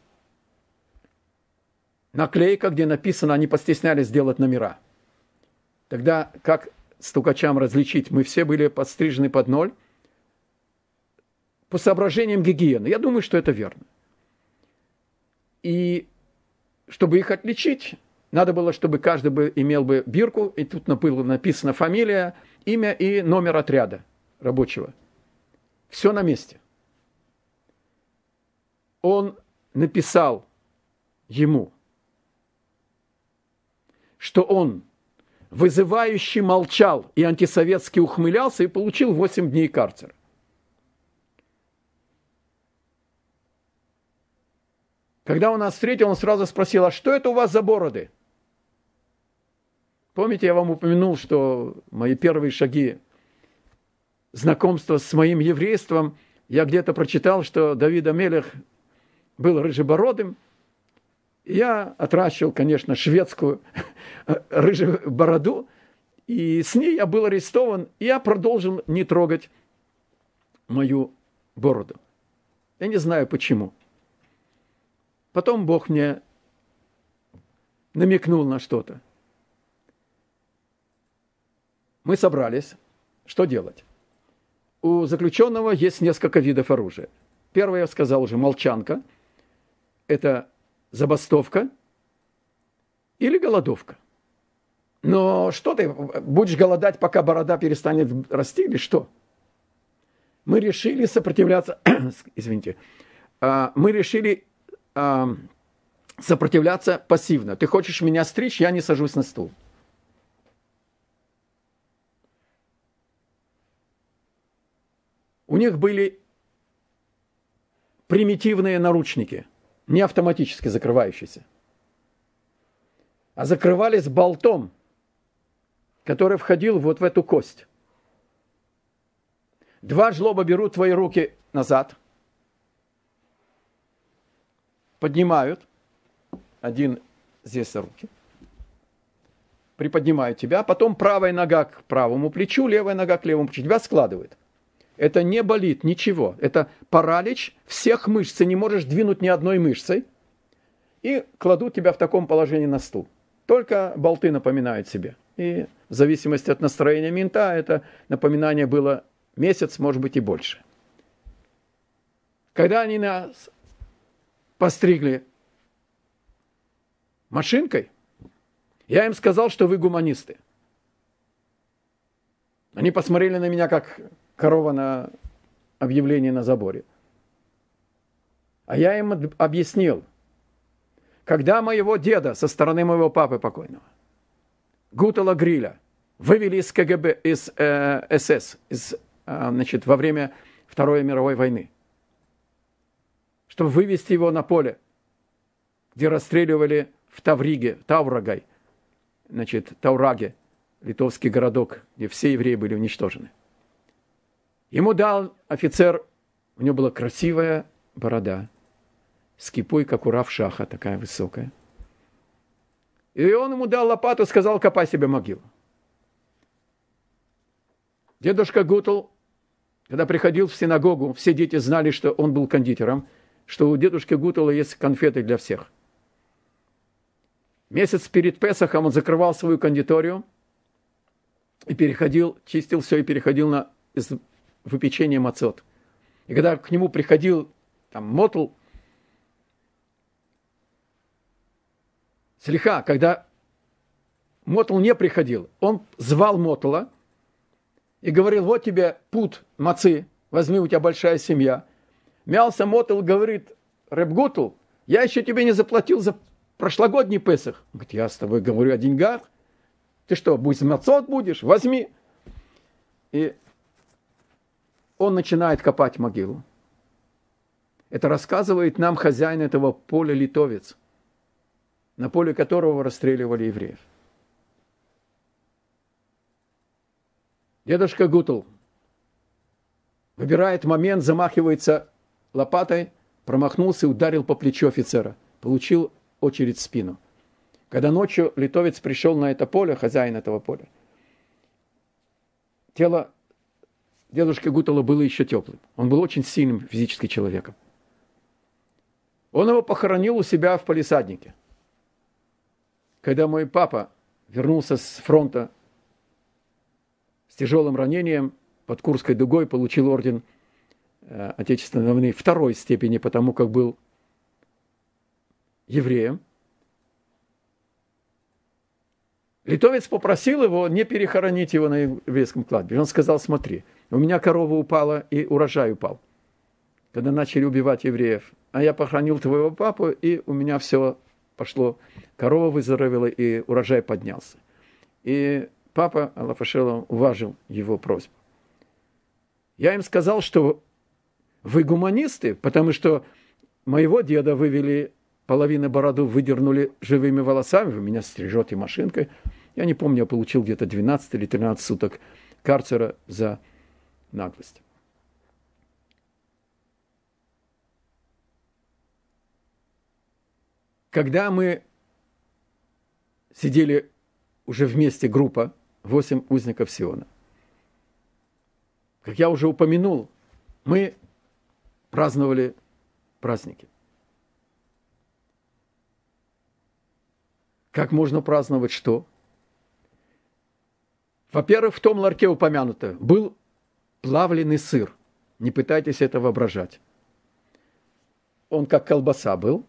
наклейка, где написано, они постеснялись сделать номера. Тогда как стукачам различить? Мы все были подстрижены под 0 по соображениям гигиены. Я думаю, что это верно. И чтобы их отличить, надо было, чтобы каждый имел бы бирку, и тут было написано фамилия, имя и номер отряда рабочего. Все на месте. он написал ему, что он вызывающе молчал и антисоветски ухмылялся и получил 8 дней карцера. Когда он нас встретил, он сразу спросил: а что это у вас за бороды? Помните, я вам упомянул, что мои первые шаги знакомства с моим еврейством, я где-то прочитал, что Давид а-Мелех был рыжебородым. Я отращивал, конечно, шведскую рыжую бороду, и с ней я был арестован, и я продолжил не трогать мою бороду. Я не знаю почему. Потом Бог мне намекнул на что-то. Мы собрались. Что делать? У заключенного есть несколько видов оружия. Первое, я сказал уже, молчанка. Это забастовка или голодовка. Но что ты, будешь голодать, пока борода перестанет расти, или что? Мы решили сопротивляться, извините, мы решили сопротивляться пассивно. Ты хочешь меня стричь, я не сажусь на стул. У них были примитивные наручники, не автоматически закрывающиеся, а закрывались болтом, который входил вот в эту кость. 2 жлоба берут твои руки назад, поднимают, один здесь руки, приподнимают тебя, потом правая нога к правому плечу, левая нога к левому плечу, тебя складывают. Это не болит, ничего. Это паралич всех мышц. Ты не можешь двинуть ни одной мышцей. И кладут тебя в таком положении на стул. Только болты напоминают себе. И в зависимости от настроения мента, это напоминание было месяц, может быть, и больше. Когда они нас постригли машинкой, я им сказал, что вы гуманисты. Они посмотрели на меня, как корова на объявлении на заборе. А я им объяснил, когда моего деда со стороны моего папы покойного, Гутала Гриля, вывели из КГБ, из СС, во время Второй мировой войны, чтобы вывести его на поле, где расстреливали в Тавраге, Таураге, литовский городок, где все евреи были уничтожены. Ему дал офицер, у него была красивая борода, с кипой, как у Рав-Шаха, такая высокая. И он ему дал лопату, сказал: копай себе могилу. Дедушка Гутл, когда приходил в синагогу, все дети знали, что он был кондитером, что у дедушки Гутла есть конфеты для всех. Месяц перед Песахом он закрывал свою кондиторию и чистил все и переходил на выпечение мацот. И когда к нему приходил Мотл, когда Мотл не приходил, он звал Мотла и говорил: вот тебе пуд мацы, возьми, у тебя большая семья. Мялся Мотл, говорит: Реб Гутл, я еще тебе не заплатил за прошлогодний Песах. Он говорит: я с тобой говорю о деньгах. Ты что, будешь мацот будешь? Возьми. И он начинает копать могилу. Это рассказывает нам хозяин этого поля, литовец, на поле которого расстреливали евреев. Дедушка Гутл выбирает момент, замахивается лопатой, промахнулся и ударил по плечу офицера. Получил очередь в спину. Когда ночью литовец пришел на это поле, хозяин этого поля, тело дедушки Гутла было еще теплым. Он был очень сильным физически человеком. Он его похоронил у себя в палисаднике. Когда мой папа вернулся с фронта с тяжелым ранением под Курской дугой, получил орден Отечественной войны 2 степени, потому как был евреем, литовец попросил его не перехоронить его на еврейском кладбище. Он сказал: смотри, у меня корова упала и урожай упал. когда начали убивать евреев. А я похоронил твоего папу, и у меня все пошло. Корова выздоровела, и урожай поднялся. И папа, Аллах Ашелом, уважил его просьбу. Я им сказал, что вы гуманисты, потому что моего деда вывели, половину бороду выдернули живыми волосами, вы меня стрижете машинкой. Я не помню, я получил где-то 12 или 13 суток карцера за наглость. Когда мы сидели уже вместе, группа, 8 узников Сиона, как я уже упомянул, мы праздновали праздники. Как можно праздновать что? Во-первых, в том ларьке упомянуто был плавленый сыр. Не пытайтесь это воображать. Он как колбаса был.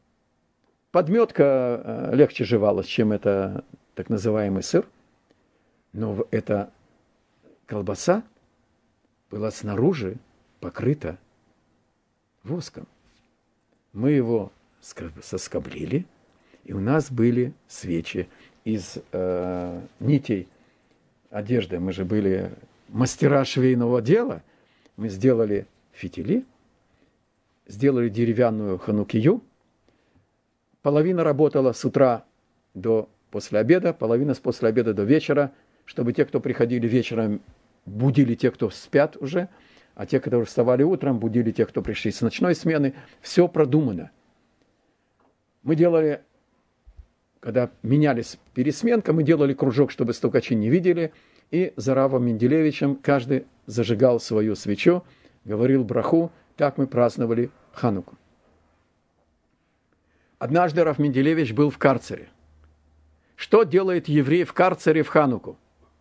Подметка легче жевалась, чем это так называемый сыр. Но эта колбаса была снаружи покрыта воском. Мы его соскоблили, и у нас были свечи из нитей одежды. Мы же были мастера швейного дела. Мы сделали фитили, сделали деревянную ханукию. Половина работала с утра до после обеда, половина с после обеда до вечера, чтобы те, кто приходили вечером, будили тех, кто спят уже, а те, которые вставали утром, будили тех, кто пришли с ночной смены. Все продумано. Мы делали, когда менялись пересменка, мы делали кружок, чтобы стукачи не видели, и за Равом Менделевичем каждый зажигал свою свечу, говорил браху. Так мы праздновали Хануку. Однажды Рав Менделевич был в карцере. Что делает еврей в карцере в Хануку?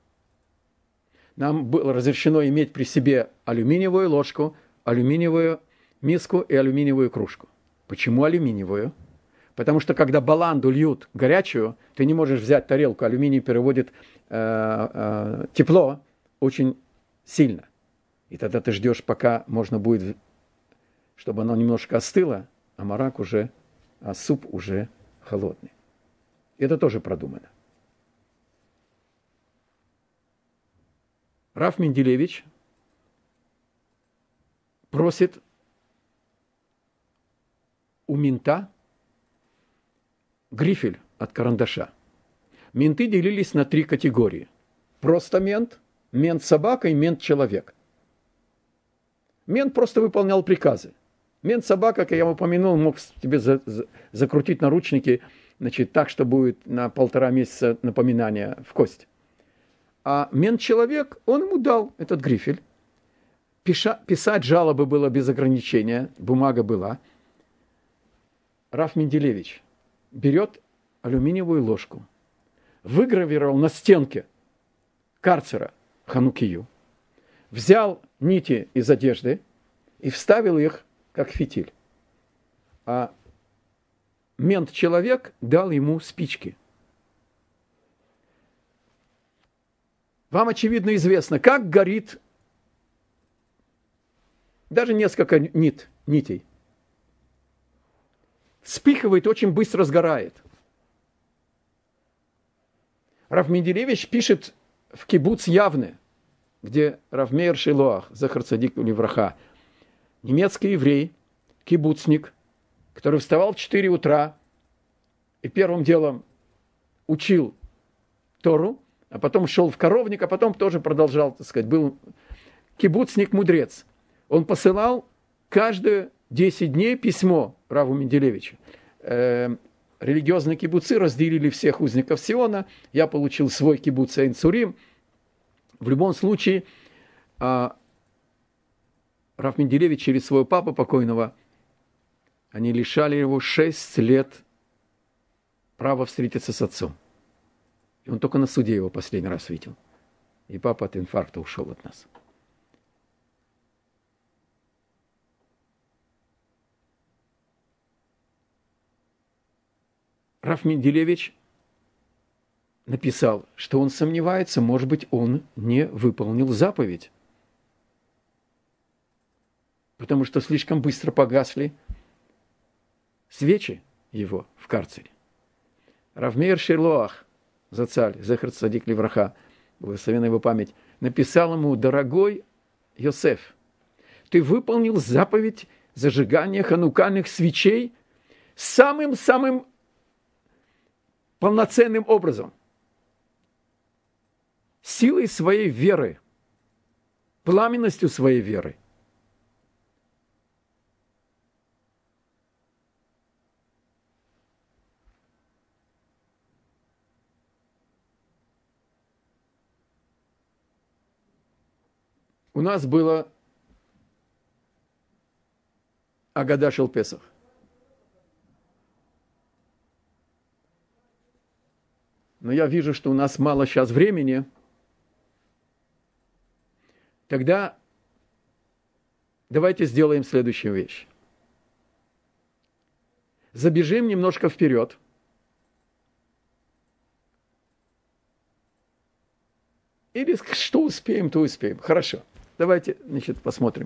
Нам было разрешено иметь при себе алюминиевую ложку, алюминиевую миску и алюминиевую кружку. Почему алюминиевую? Потому что когда баланду льют горячую, ты не можешь взять тарелку. Алюминий переводит тепло очень сильно. И тогда ты ждешь, пока можно будет, чтобы оно немножко остыло, а марак уже, а суп уже холодный. Это тоже продумано. Рав Менделевич просит у мента грифель от карандаша. Менты делились на 3 категории. Просто мент, мент-собака и мент-человек. Мент просто выполнял приказы. Мент-собака, как я упомянул, мог тебе закрутить наручники, значит, так, что будет на 1,5 месяца напоминания в кость. А мент-человек, он ему дал этот грифель. Писать жалобы было без ограничения, бумага была. Рав Менделевич берет алюминиевую ложку, выгравировал на стенке карцера ханукию, взял нити из одежды и вставил их как фитиль. А мент-человек дал ему спички. Вам, очевидно, известно, как горит даже несколько нитей. Вспыхивает, очень быстро сгорает. Рав Менделевич пишет в кибуц Явне, где Рав Меир Шилоах, Захар Цадик Левраха, немецкий еврей, кибуцник, который вставал в 4 утра и первым делом учил Тору, а потом шел в коровник, а потом тоже продолжал, так сказать, был кибуцник-мудрец. Он посылал каждые 10 дней письмо Раву Менделевичу. Религиозные кибуцы разделили всех узников Сиона. Я получил свой кибуц Эйн-Цурим. В любом случае, Рав Менделевич через своего папу покойного, они лишали его 6 лет права встретиться с отцом. И он только на суде его последний раз видел. И папа от инфаркта ушел от нас. Рав Менделевич написал, что он сомневается, может быть, он не выполнил заповедь. потому что слишком быстро погасли свечи его в карцере. Рав Меир Шилоах, зацаль, зехер цадик левраха, благословенная его память, написал ему: дорогой Йосеф, ты выполнил заповедь зажигания ханукальных свечей самым-самым полноценным образом. Силой своей веры, пламенностью своей веры. У нас было Агада шел Песах. Но я вижу, что у нас мало сейчас времени. Тогда давайте сделаем следующую вещь. Забежим немножко вперед. Или что успеем, то успеем. Хорошо. Давайте, значит, посмотрим.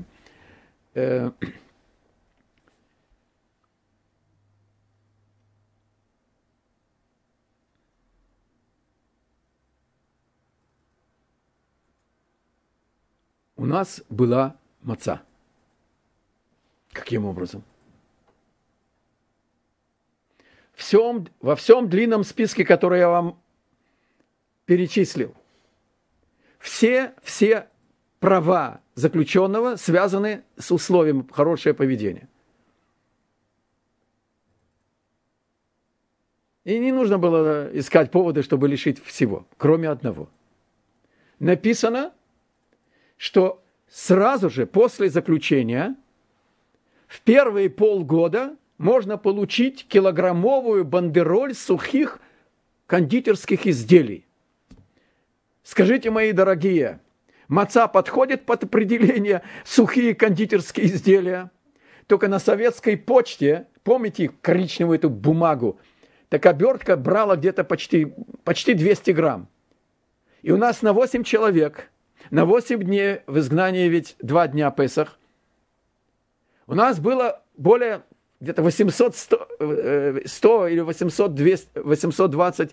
У нас была маца. Каким образом? Во всем длинном списке, который я вам перечислил, все права заключенного связаны с условием хорошее поведение. И не нужно было искать поводы, чтобы лишить всего, кроме одного. Написано, что сразу же после заключения в первые полгода можно получить килограммовую бандероль сухих кондитерских изделий. Скажите, мои дорогие, маца подходит под определение сухие кондитерские изделия? Только на советской почте, помните коричневую эту бумагу, так обертка брала где-то почти 200 грамм. И у нас на 8 человек, на 8 дней в изгнании, ведь 2 дня Песах, у нас было более где-то 800 или 820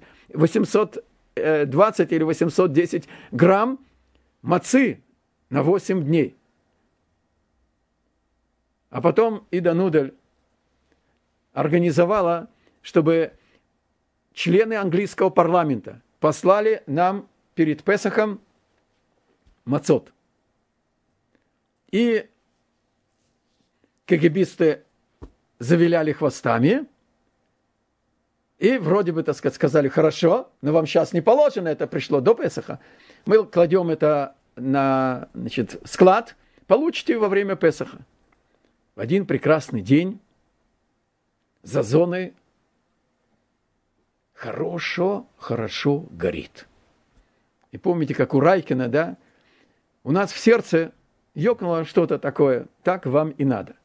или 810 грамм мацы на 8 дней. А потом Ида Нудель организовала, чтобы члены английского парламента послали нам перед Песахом мацот. И КГБисты завиляли хвостами, и вроде бы, так сказать, сказали: хорошо, но вам сейчас не положено, это пришло до Песаха. Мы кладем это на, значит, склад, получите во время Песаха. В один прекрасный день за зоной хорошо горит. И помните, как у Райкина, да? У нас в сердце ёкнуло что-то такое, так вам и надо.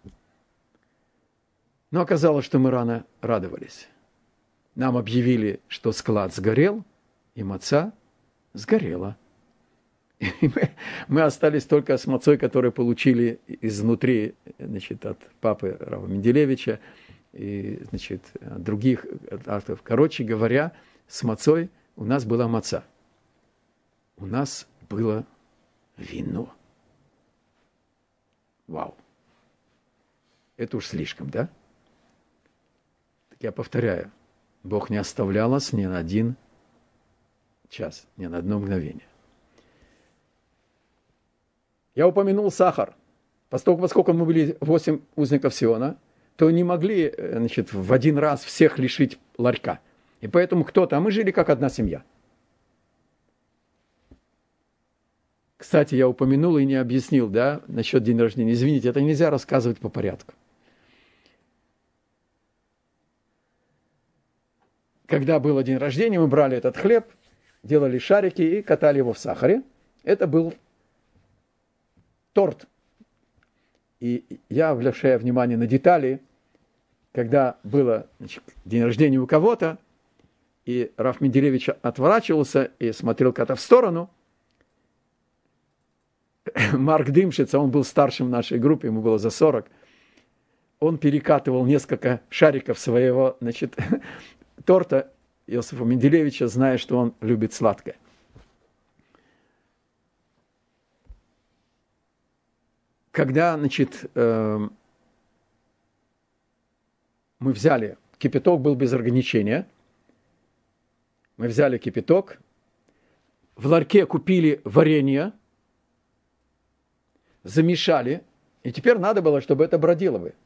Но оказалось, что мы рано радовались. Нам объявили, что склад сгорел, и маца сгорела. И мы остались только с мацой, которую получили изнутри, значит, от папы Рава Менделевича и, значит, других авторов. Короче говоря, с мацой у нас была маца. У нас было вино. Вау. Это уж слишком, да? Так я повторяю. Бог не оставлял нас ни на один час, ни на одно мгновение. Я упомянул сахар. Поскольку мы были 8 узников Сиона, то не могли, значит, в один раз всех лишить ларька. И поэтому а мы жили как одна семья. Кстати, я упомянул и не объяснил, да, насчет дня рождения. Извините, это нельзя рассказывать по порядку. Когда было день рождения, мы брали этот хлеб, делали шарики и катали его в сахаре. Это был торт. И я обращаю внимание на детали, когда было, значит, день рождения у кого-то, и Рав Менделевич отворачивался и смотрел куда-то в сторону, Марк Дымшица, он был старшим в нашей группе, ему было за 40. Он перекатывал несколько шариков своего, значит, торта Иосифа Менделевича, зная, что он любит сладкое. Когда, значит, мы взяли, кипяток был без ограничения, мы взяли кипяток, в ларьке купили варенье, замешали, и теперь надо было, чтобы это бродило бы.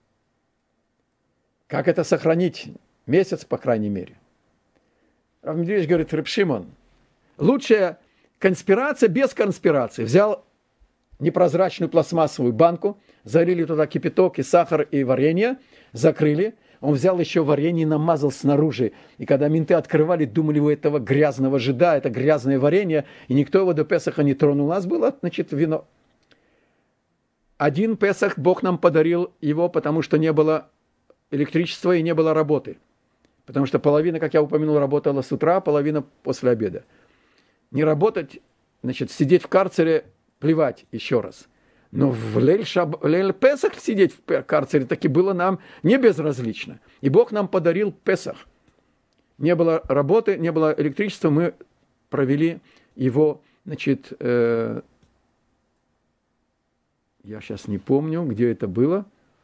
Как это сохранить? Месяц, по крайней мере. Рав Медведевич говорит: Рeb Шимон, лучшая конспирация без конспирации. Взял непрозрачную пластмассовую банку, залили туда кипяток и сахар и варенье, закрыли. Он взял еще варенье и намазал снаружи. И когда менты открывали, думали, у этого грязного жида, это грязное варенье, и никто его до Песаха не тронул. У нас было, значит, вино. Один Песах Бог нам подарил его, потому что не было электричества и не было работы. Потому что половина, как я упомянул, работала с утра, половина после обеда. Не работать, значит, сидеть в карцере, плевать еще раз. Но в Лейль Песах сидеть в карцере таки было нам не безразлично. И Бог нам подарил Песах. Не было работы, не было электричества, мы провели его, значит, я сейчас не помню, где это было.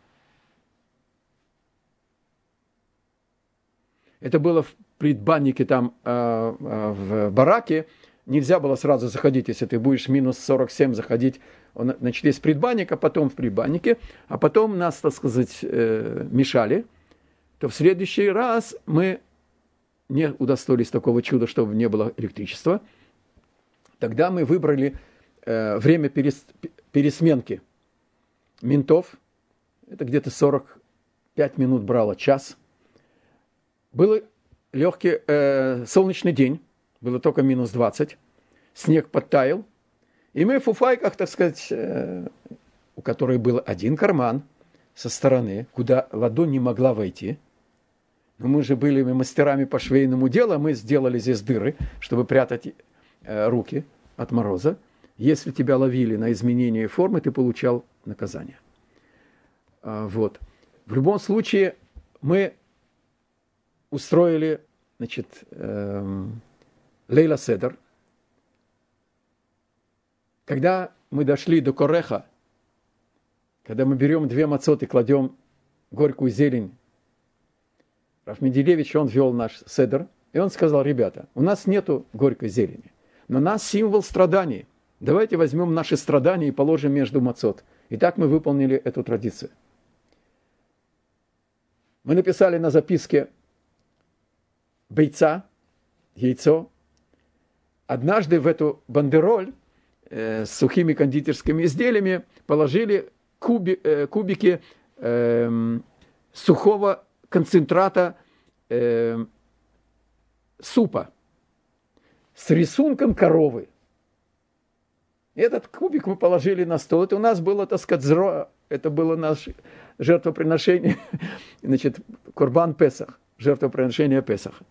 Это было в предбаннике там, в бараке. Нельзя было сразу заходить, если ты будешь минус 47 заходить. Начали с предбанника, потом в предбаннике, а потом нас, так сказать, мешали. То в следующий раз мы не удостоились такого чуда, чтобы не было электричества. Тогда мы выбрали время пересменки ментов. Это где-то 45 минут брало, час. Был легкий солнечный день, было только минус 20, снег подтаял, и мы в фуфайках, так сказать, у которой был один карман со стороны, куда ладонь не могла войти. Но мы же были мастерами по швейному делу, мы сделали здесь дыры, чтобы прятать руки от мороза. Если тебя ловили на изменение формы, ты получал наказание. Вот. В любом случае, мы устроили, значит, Лейла Седер. Когда мы дошли до Кореха, когда мы берем 2 мацоты, кладем горькую зелень, Рав Менделевич, он вел наш Седер, и он сказал: ребята, у нас нету горькой зелени, но у нас символ страданий. Давайте возьмем наши страдания и положим между мацот. И так мы выполнили эту традицию. Мы написали на записке бейца, яйцо. Однажды в эту бандероль с сухими кондитерскими изделиями положили кубики сухого концентрата супа с рисунком коровы. Этот кубик мы положили на стол. Это у нас было, так сказать, это было наше жертвоприношение, значит, Курбан Песах, жертвоприношение Песаха.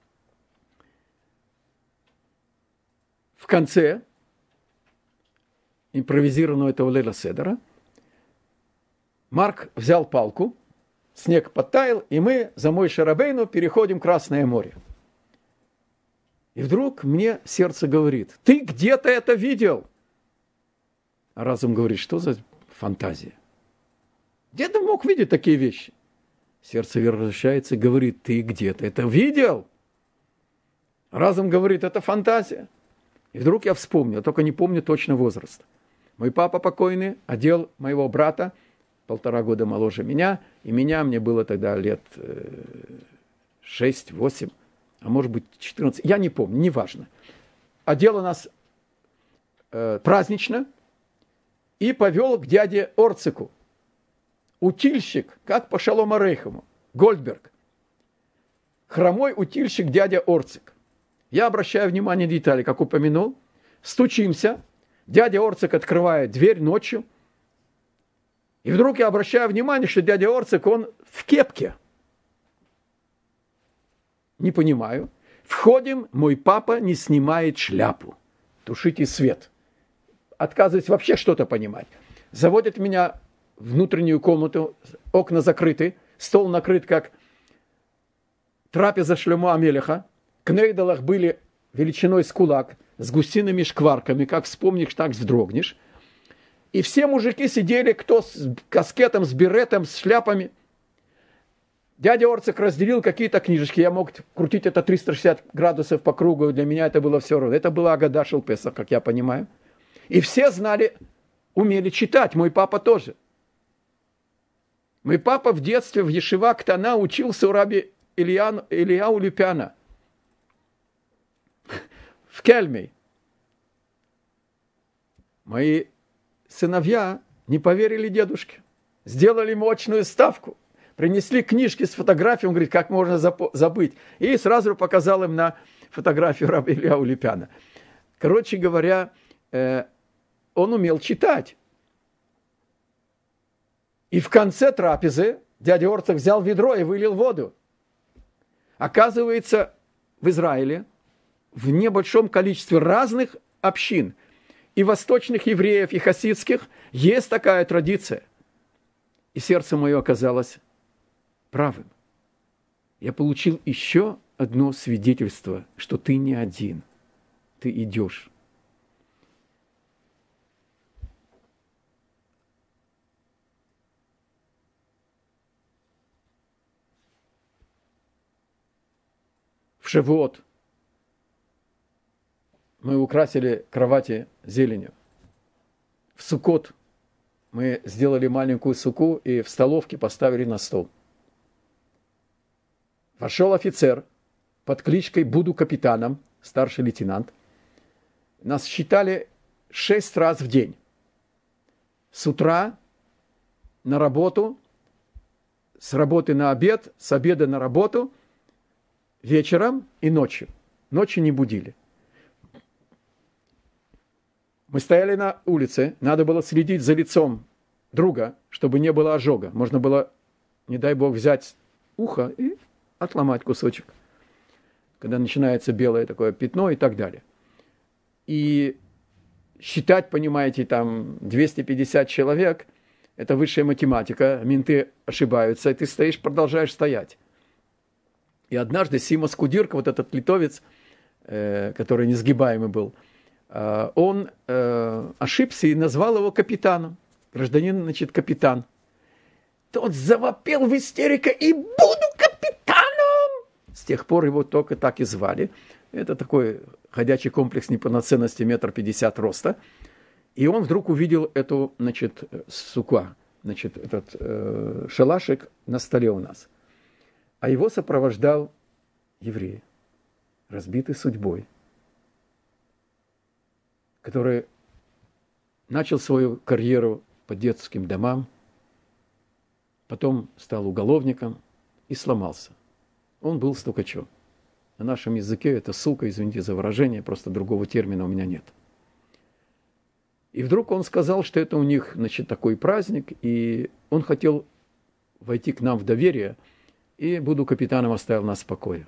В конце импровизированного этого Лейла Седера Марк взял палку, снег подтаял, и мы за Мойше Рабейну переходим Красное море. И вдруг мне сердце говорит: ты где-то это видел? А разум говорит: что за фантазия? Где ты мог видеть такие вещи? Сердце возвращается и говорит: ты где-то это видел? Разум говорит: это фантазия. И вдруг я вспомнил, я только не помню точно возраст. Мой папа покойный одел моего брата, 1,5 года моложе меня, и мне было тогда лет 6-8, а может быть 14, я не помню, неважно. Одел нас празднично и повел к дяде Орцику. Утильщик, как по Шалому Алейхему, Гольдберг. Хромой утильщик дядя Орцик. Я обращаю внимание на детали, как упомянул. Стучимся. Дядя Орцик открывает дверь ночью. И вдруг я обращаю внимание, что дядя Орцик, он в кепке. Не понимаю. Входим, мой папа не снимает шляпу. Тушите свет. отказываюсь вообще что-то понимать. Заводят меня в внутреннюю комнату, окна закрыты, стол накрыт, как трапеза Шломо Амелеха. Кнейдалах были величиной с кулак, с гусиными шкварками, как вспомнишь, так вздрогнешь. И все мужики сидели, кто с каскетом, с беретом, с шляпами. Дядя Орцик разделил какие-то книжечки. Я мог крутить это 360 градусов по кругу. Для меня это было все равно. Это была Агада шел Песах, как я понимаю. И все знали, умели читать. Мой папа тоже. Мой папа в детстве в Ешива Ктана учился у раби Ильяу Люпяна в Кельме. Мои сыновья не поверили дедушке. Сделали мощную ставку. Принесли книжки с фотографией. Он говорит, как можно забыть. И сразу показал им на фотографию раби Ильяу Люпяна. Короче говоря, он умел читать. И в конце трапезы дядя Орцик взял ведро и вылил воду. Оказывается, в Израиле в небольшом количестве разных общин, и восточных евреев, и хасидских, есть такая традиция. И сердце мое оказалось правым. Я получил еще одно свидетельство, что ты не один, ты идешь. В Шавуот мы украсили кровати зеленью. В Суккот мы сделали маленькую суку и в столовке поставили на стол. Вошел офицер под кличкой «Буду капитаном», старший лейтенант. Нас считали 6 раз в день. С утра на работу, с работы на обед, с обеда на работу, вечером и ночью. Ночью не будили. Мы стояли на улице, надо было следить за лицом друга, чтобы не было ожога. Можно было, не дай бог, взять ухо и отломать кусочек, когда начинается белое такое пятно и так далее. И считать, понимаете, там 250 человек, это высшая математика, менты ошибаются, и ты стоишь, продолжаешь стоять. И однажды Симос Кудирка, вот этот литовец, который несгибаемый был, он ошибся и назвал его капитаном. Гражданин, значит, капитан. Тот завопил в истерике и буду капитаном. С тех пор его только так и звали. Это такой ходячий комплекс неполноценности 1,50 м роста. И он вдруг увидел эту, значит, сука, значит, этот шалашик на столе у нас. А его сопровождал еврей, разбитый судьбой, который начал свою карьеру по детским домам, потом стал уголовником и сломался. Он был стукачом. На нашем языке это сука, извините за выражение, просто другого термина у меня нет. И вдруг он сказал, что это у них, значит, такой праздник, и он хотел войти к нам в доверие, и буду капитаном, оставил нас в покое.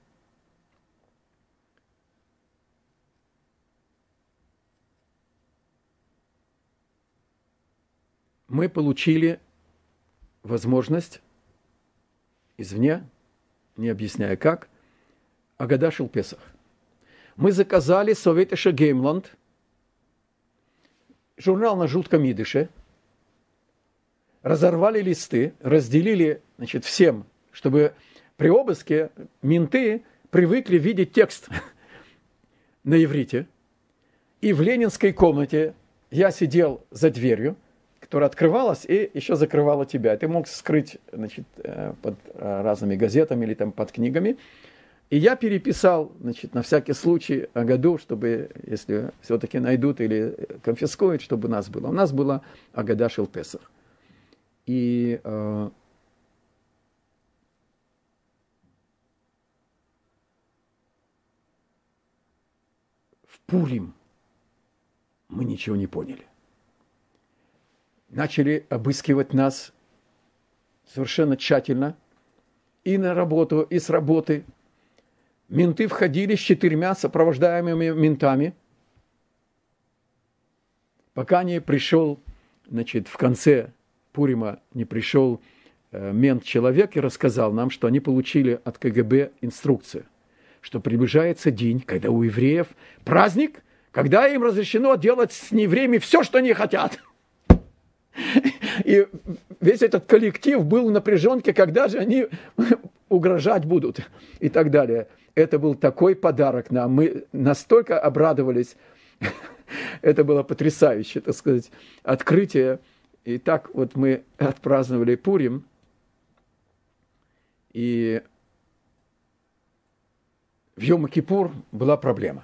Мы получили возможность извне, не объясняя как, Агада шел Песах. Мы заказали Советише Геймланд, журнал на жутком идыше, разорвали листы, разделили, значит, всем, чтобы при обыске менты привыкли видеть текст на иврите. И в ленинской комнате я сидел за дверью, которая открывалась и еще закрывала тебя. Ты мог скрыть, значит, под разными газетами или там под книгами. И я переписал, значит, на всякий случай Агаду, чтобы, если все-таки найдут или конфискуют, чтобы у нас было. У нас была Агада шел Песах. И в Пурим мы ничего не поняли. Начали обыскивать нас совершенно тщательно. И на работу, и с работы. Менты входили с 4 сопровождаемыми ментами. пока не пришел, значит, в конце Пурима не пришел мент-человек и рассказал нам, что они получили от КГБ инструкцию, что приближается день, когда у евреев праздник, когда им разрешено делать с неевреями все, что они хотят. И весь этот коллектив был в напряженке, когда же они угрожать будут и так далее. Это был такой подарок нам. Мы настолько обрадовались. Это было потрясающе, так сказать, открытие. И так вот мы отпраздновали Пурим. И в Йом-Кипур была проблема.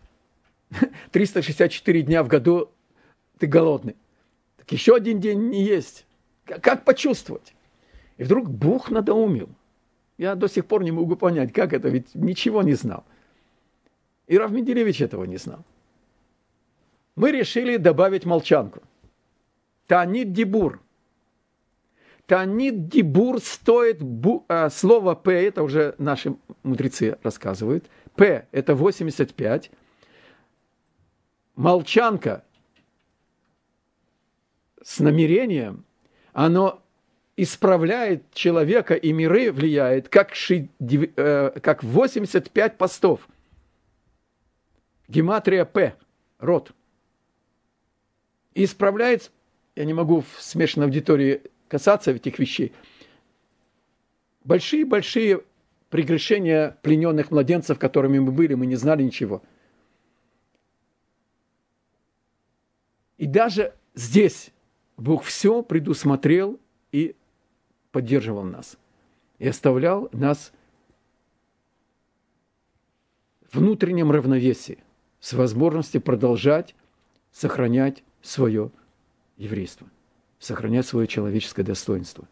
364 дня в году ты голодный. Так еще один день не есть. Как почувствовать? И вдруг Бог надоумил. Я до сих пор не могу понять, как это, ведь ничего не знал. И Рав Менделевич этого не знал. Мы решили добавить молчанку. Танит дибур. Танит дибур стоит слово П, это уже наши мудрецы рассказывают. П – это 85. Молчанка с намерением, оно исправляет человека и миры влияет, как 85 постов. Гематрия П, род. И исправляет, я не могу в смешанной аудитории касаться этих вещей, большие-большие прегрешения плененных младенцев, которыми мы были, мы не знали ничего. И даже здесь Бог все предусмотрел и поддерживал нас. И оставлял нас в внутреннем равновесии, с возможностью продолжать сохранять свое еврейство, сохранять свое человеческое достоинство.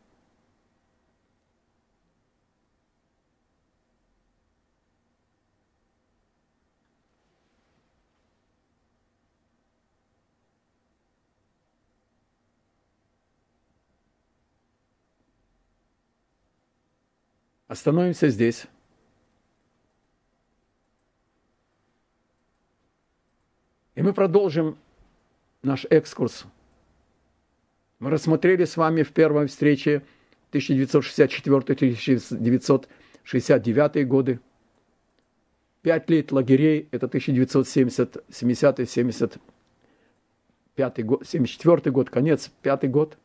Остановимся здесь. И мы продолжим наш экскурс. Мы рассмотрели с вами в первой встрече 1964-1969 годы. 5 лет лагерей, это 1970-75 год, 74 год, конец, 5 год.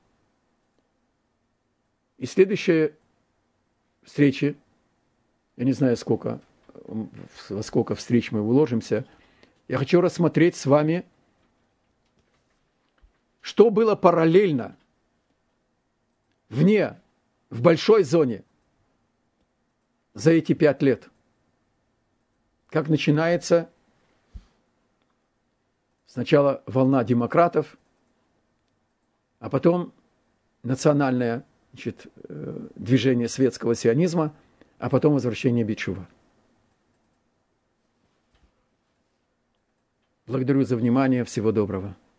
И следующая встречи, я не знаю, во сколько встреч мы уложимся, я хочу рассмотреть с вами, что было параллельно в большой зоне за эти 5 лет. Как начинается сначала волна демократов, а потом национальное движение светского сионизма, а потом возвращение Бетшува. Благодарю за внимание. Всего доброго.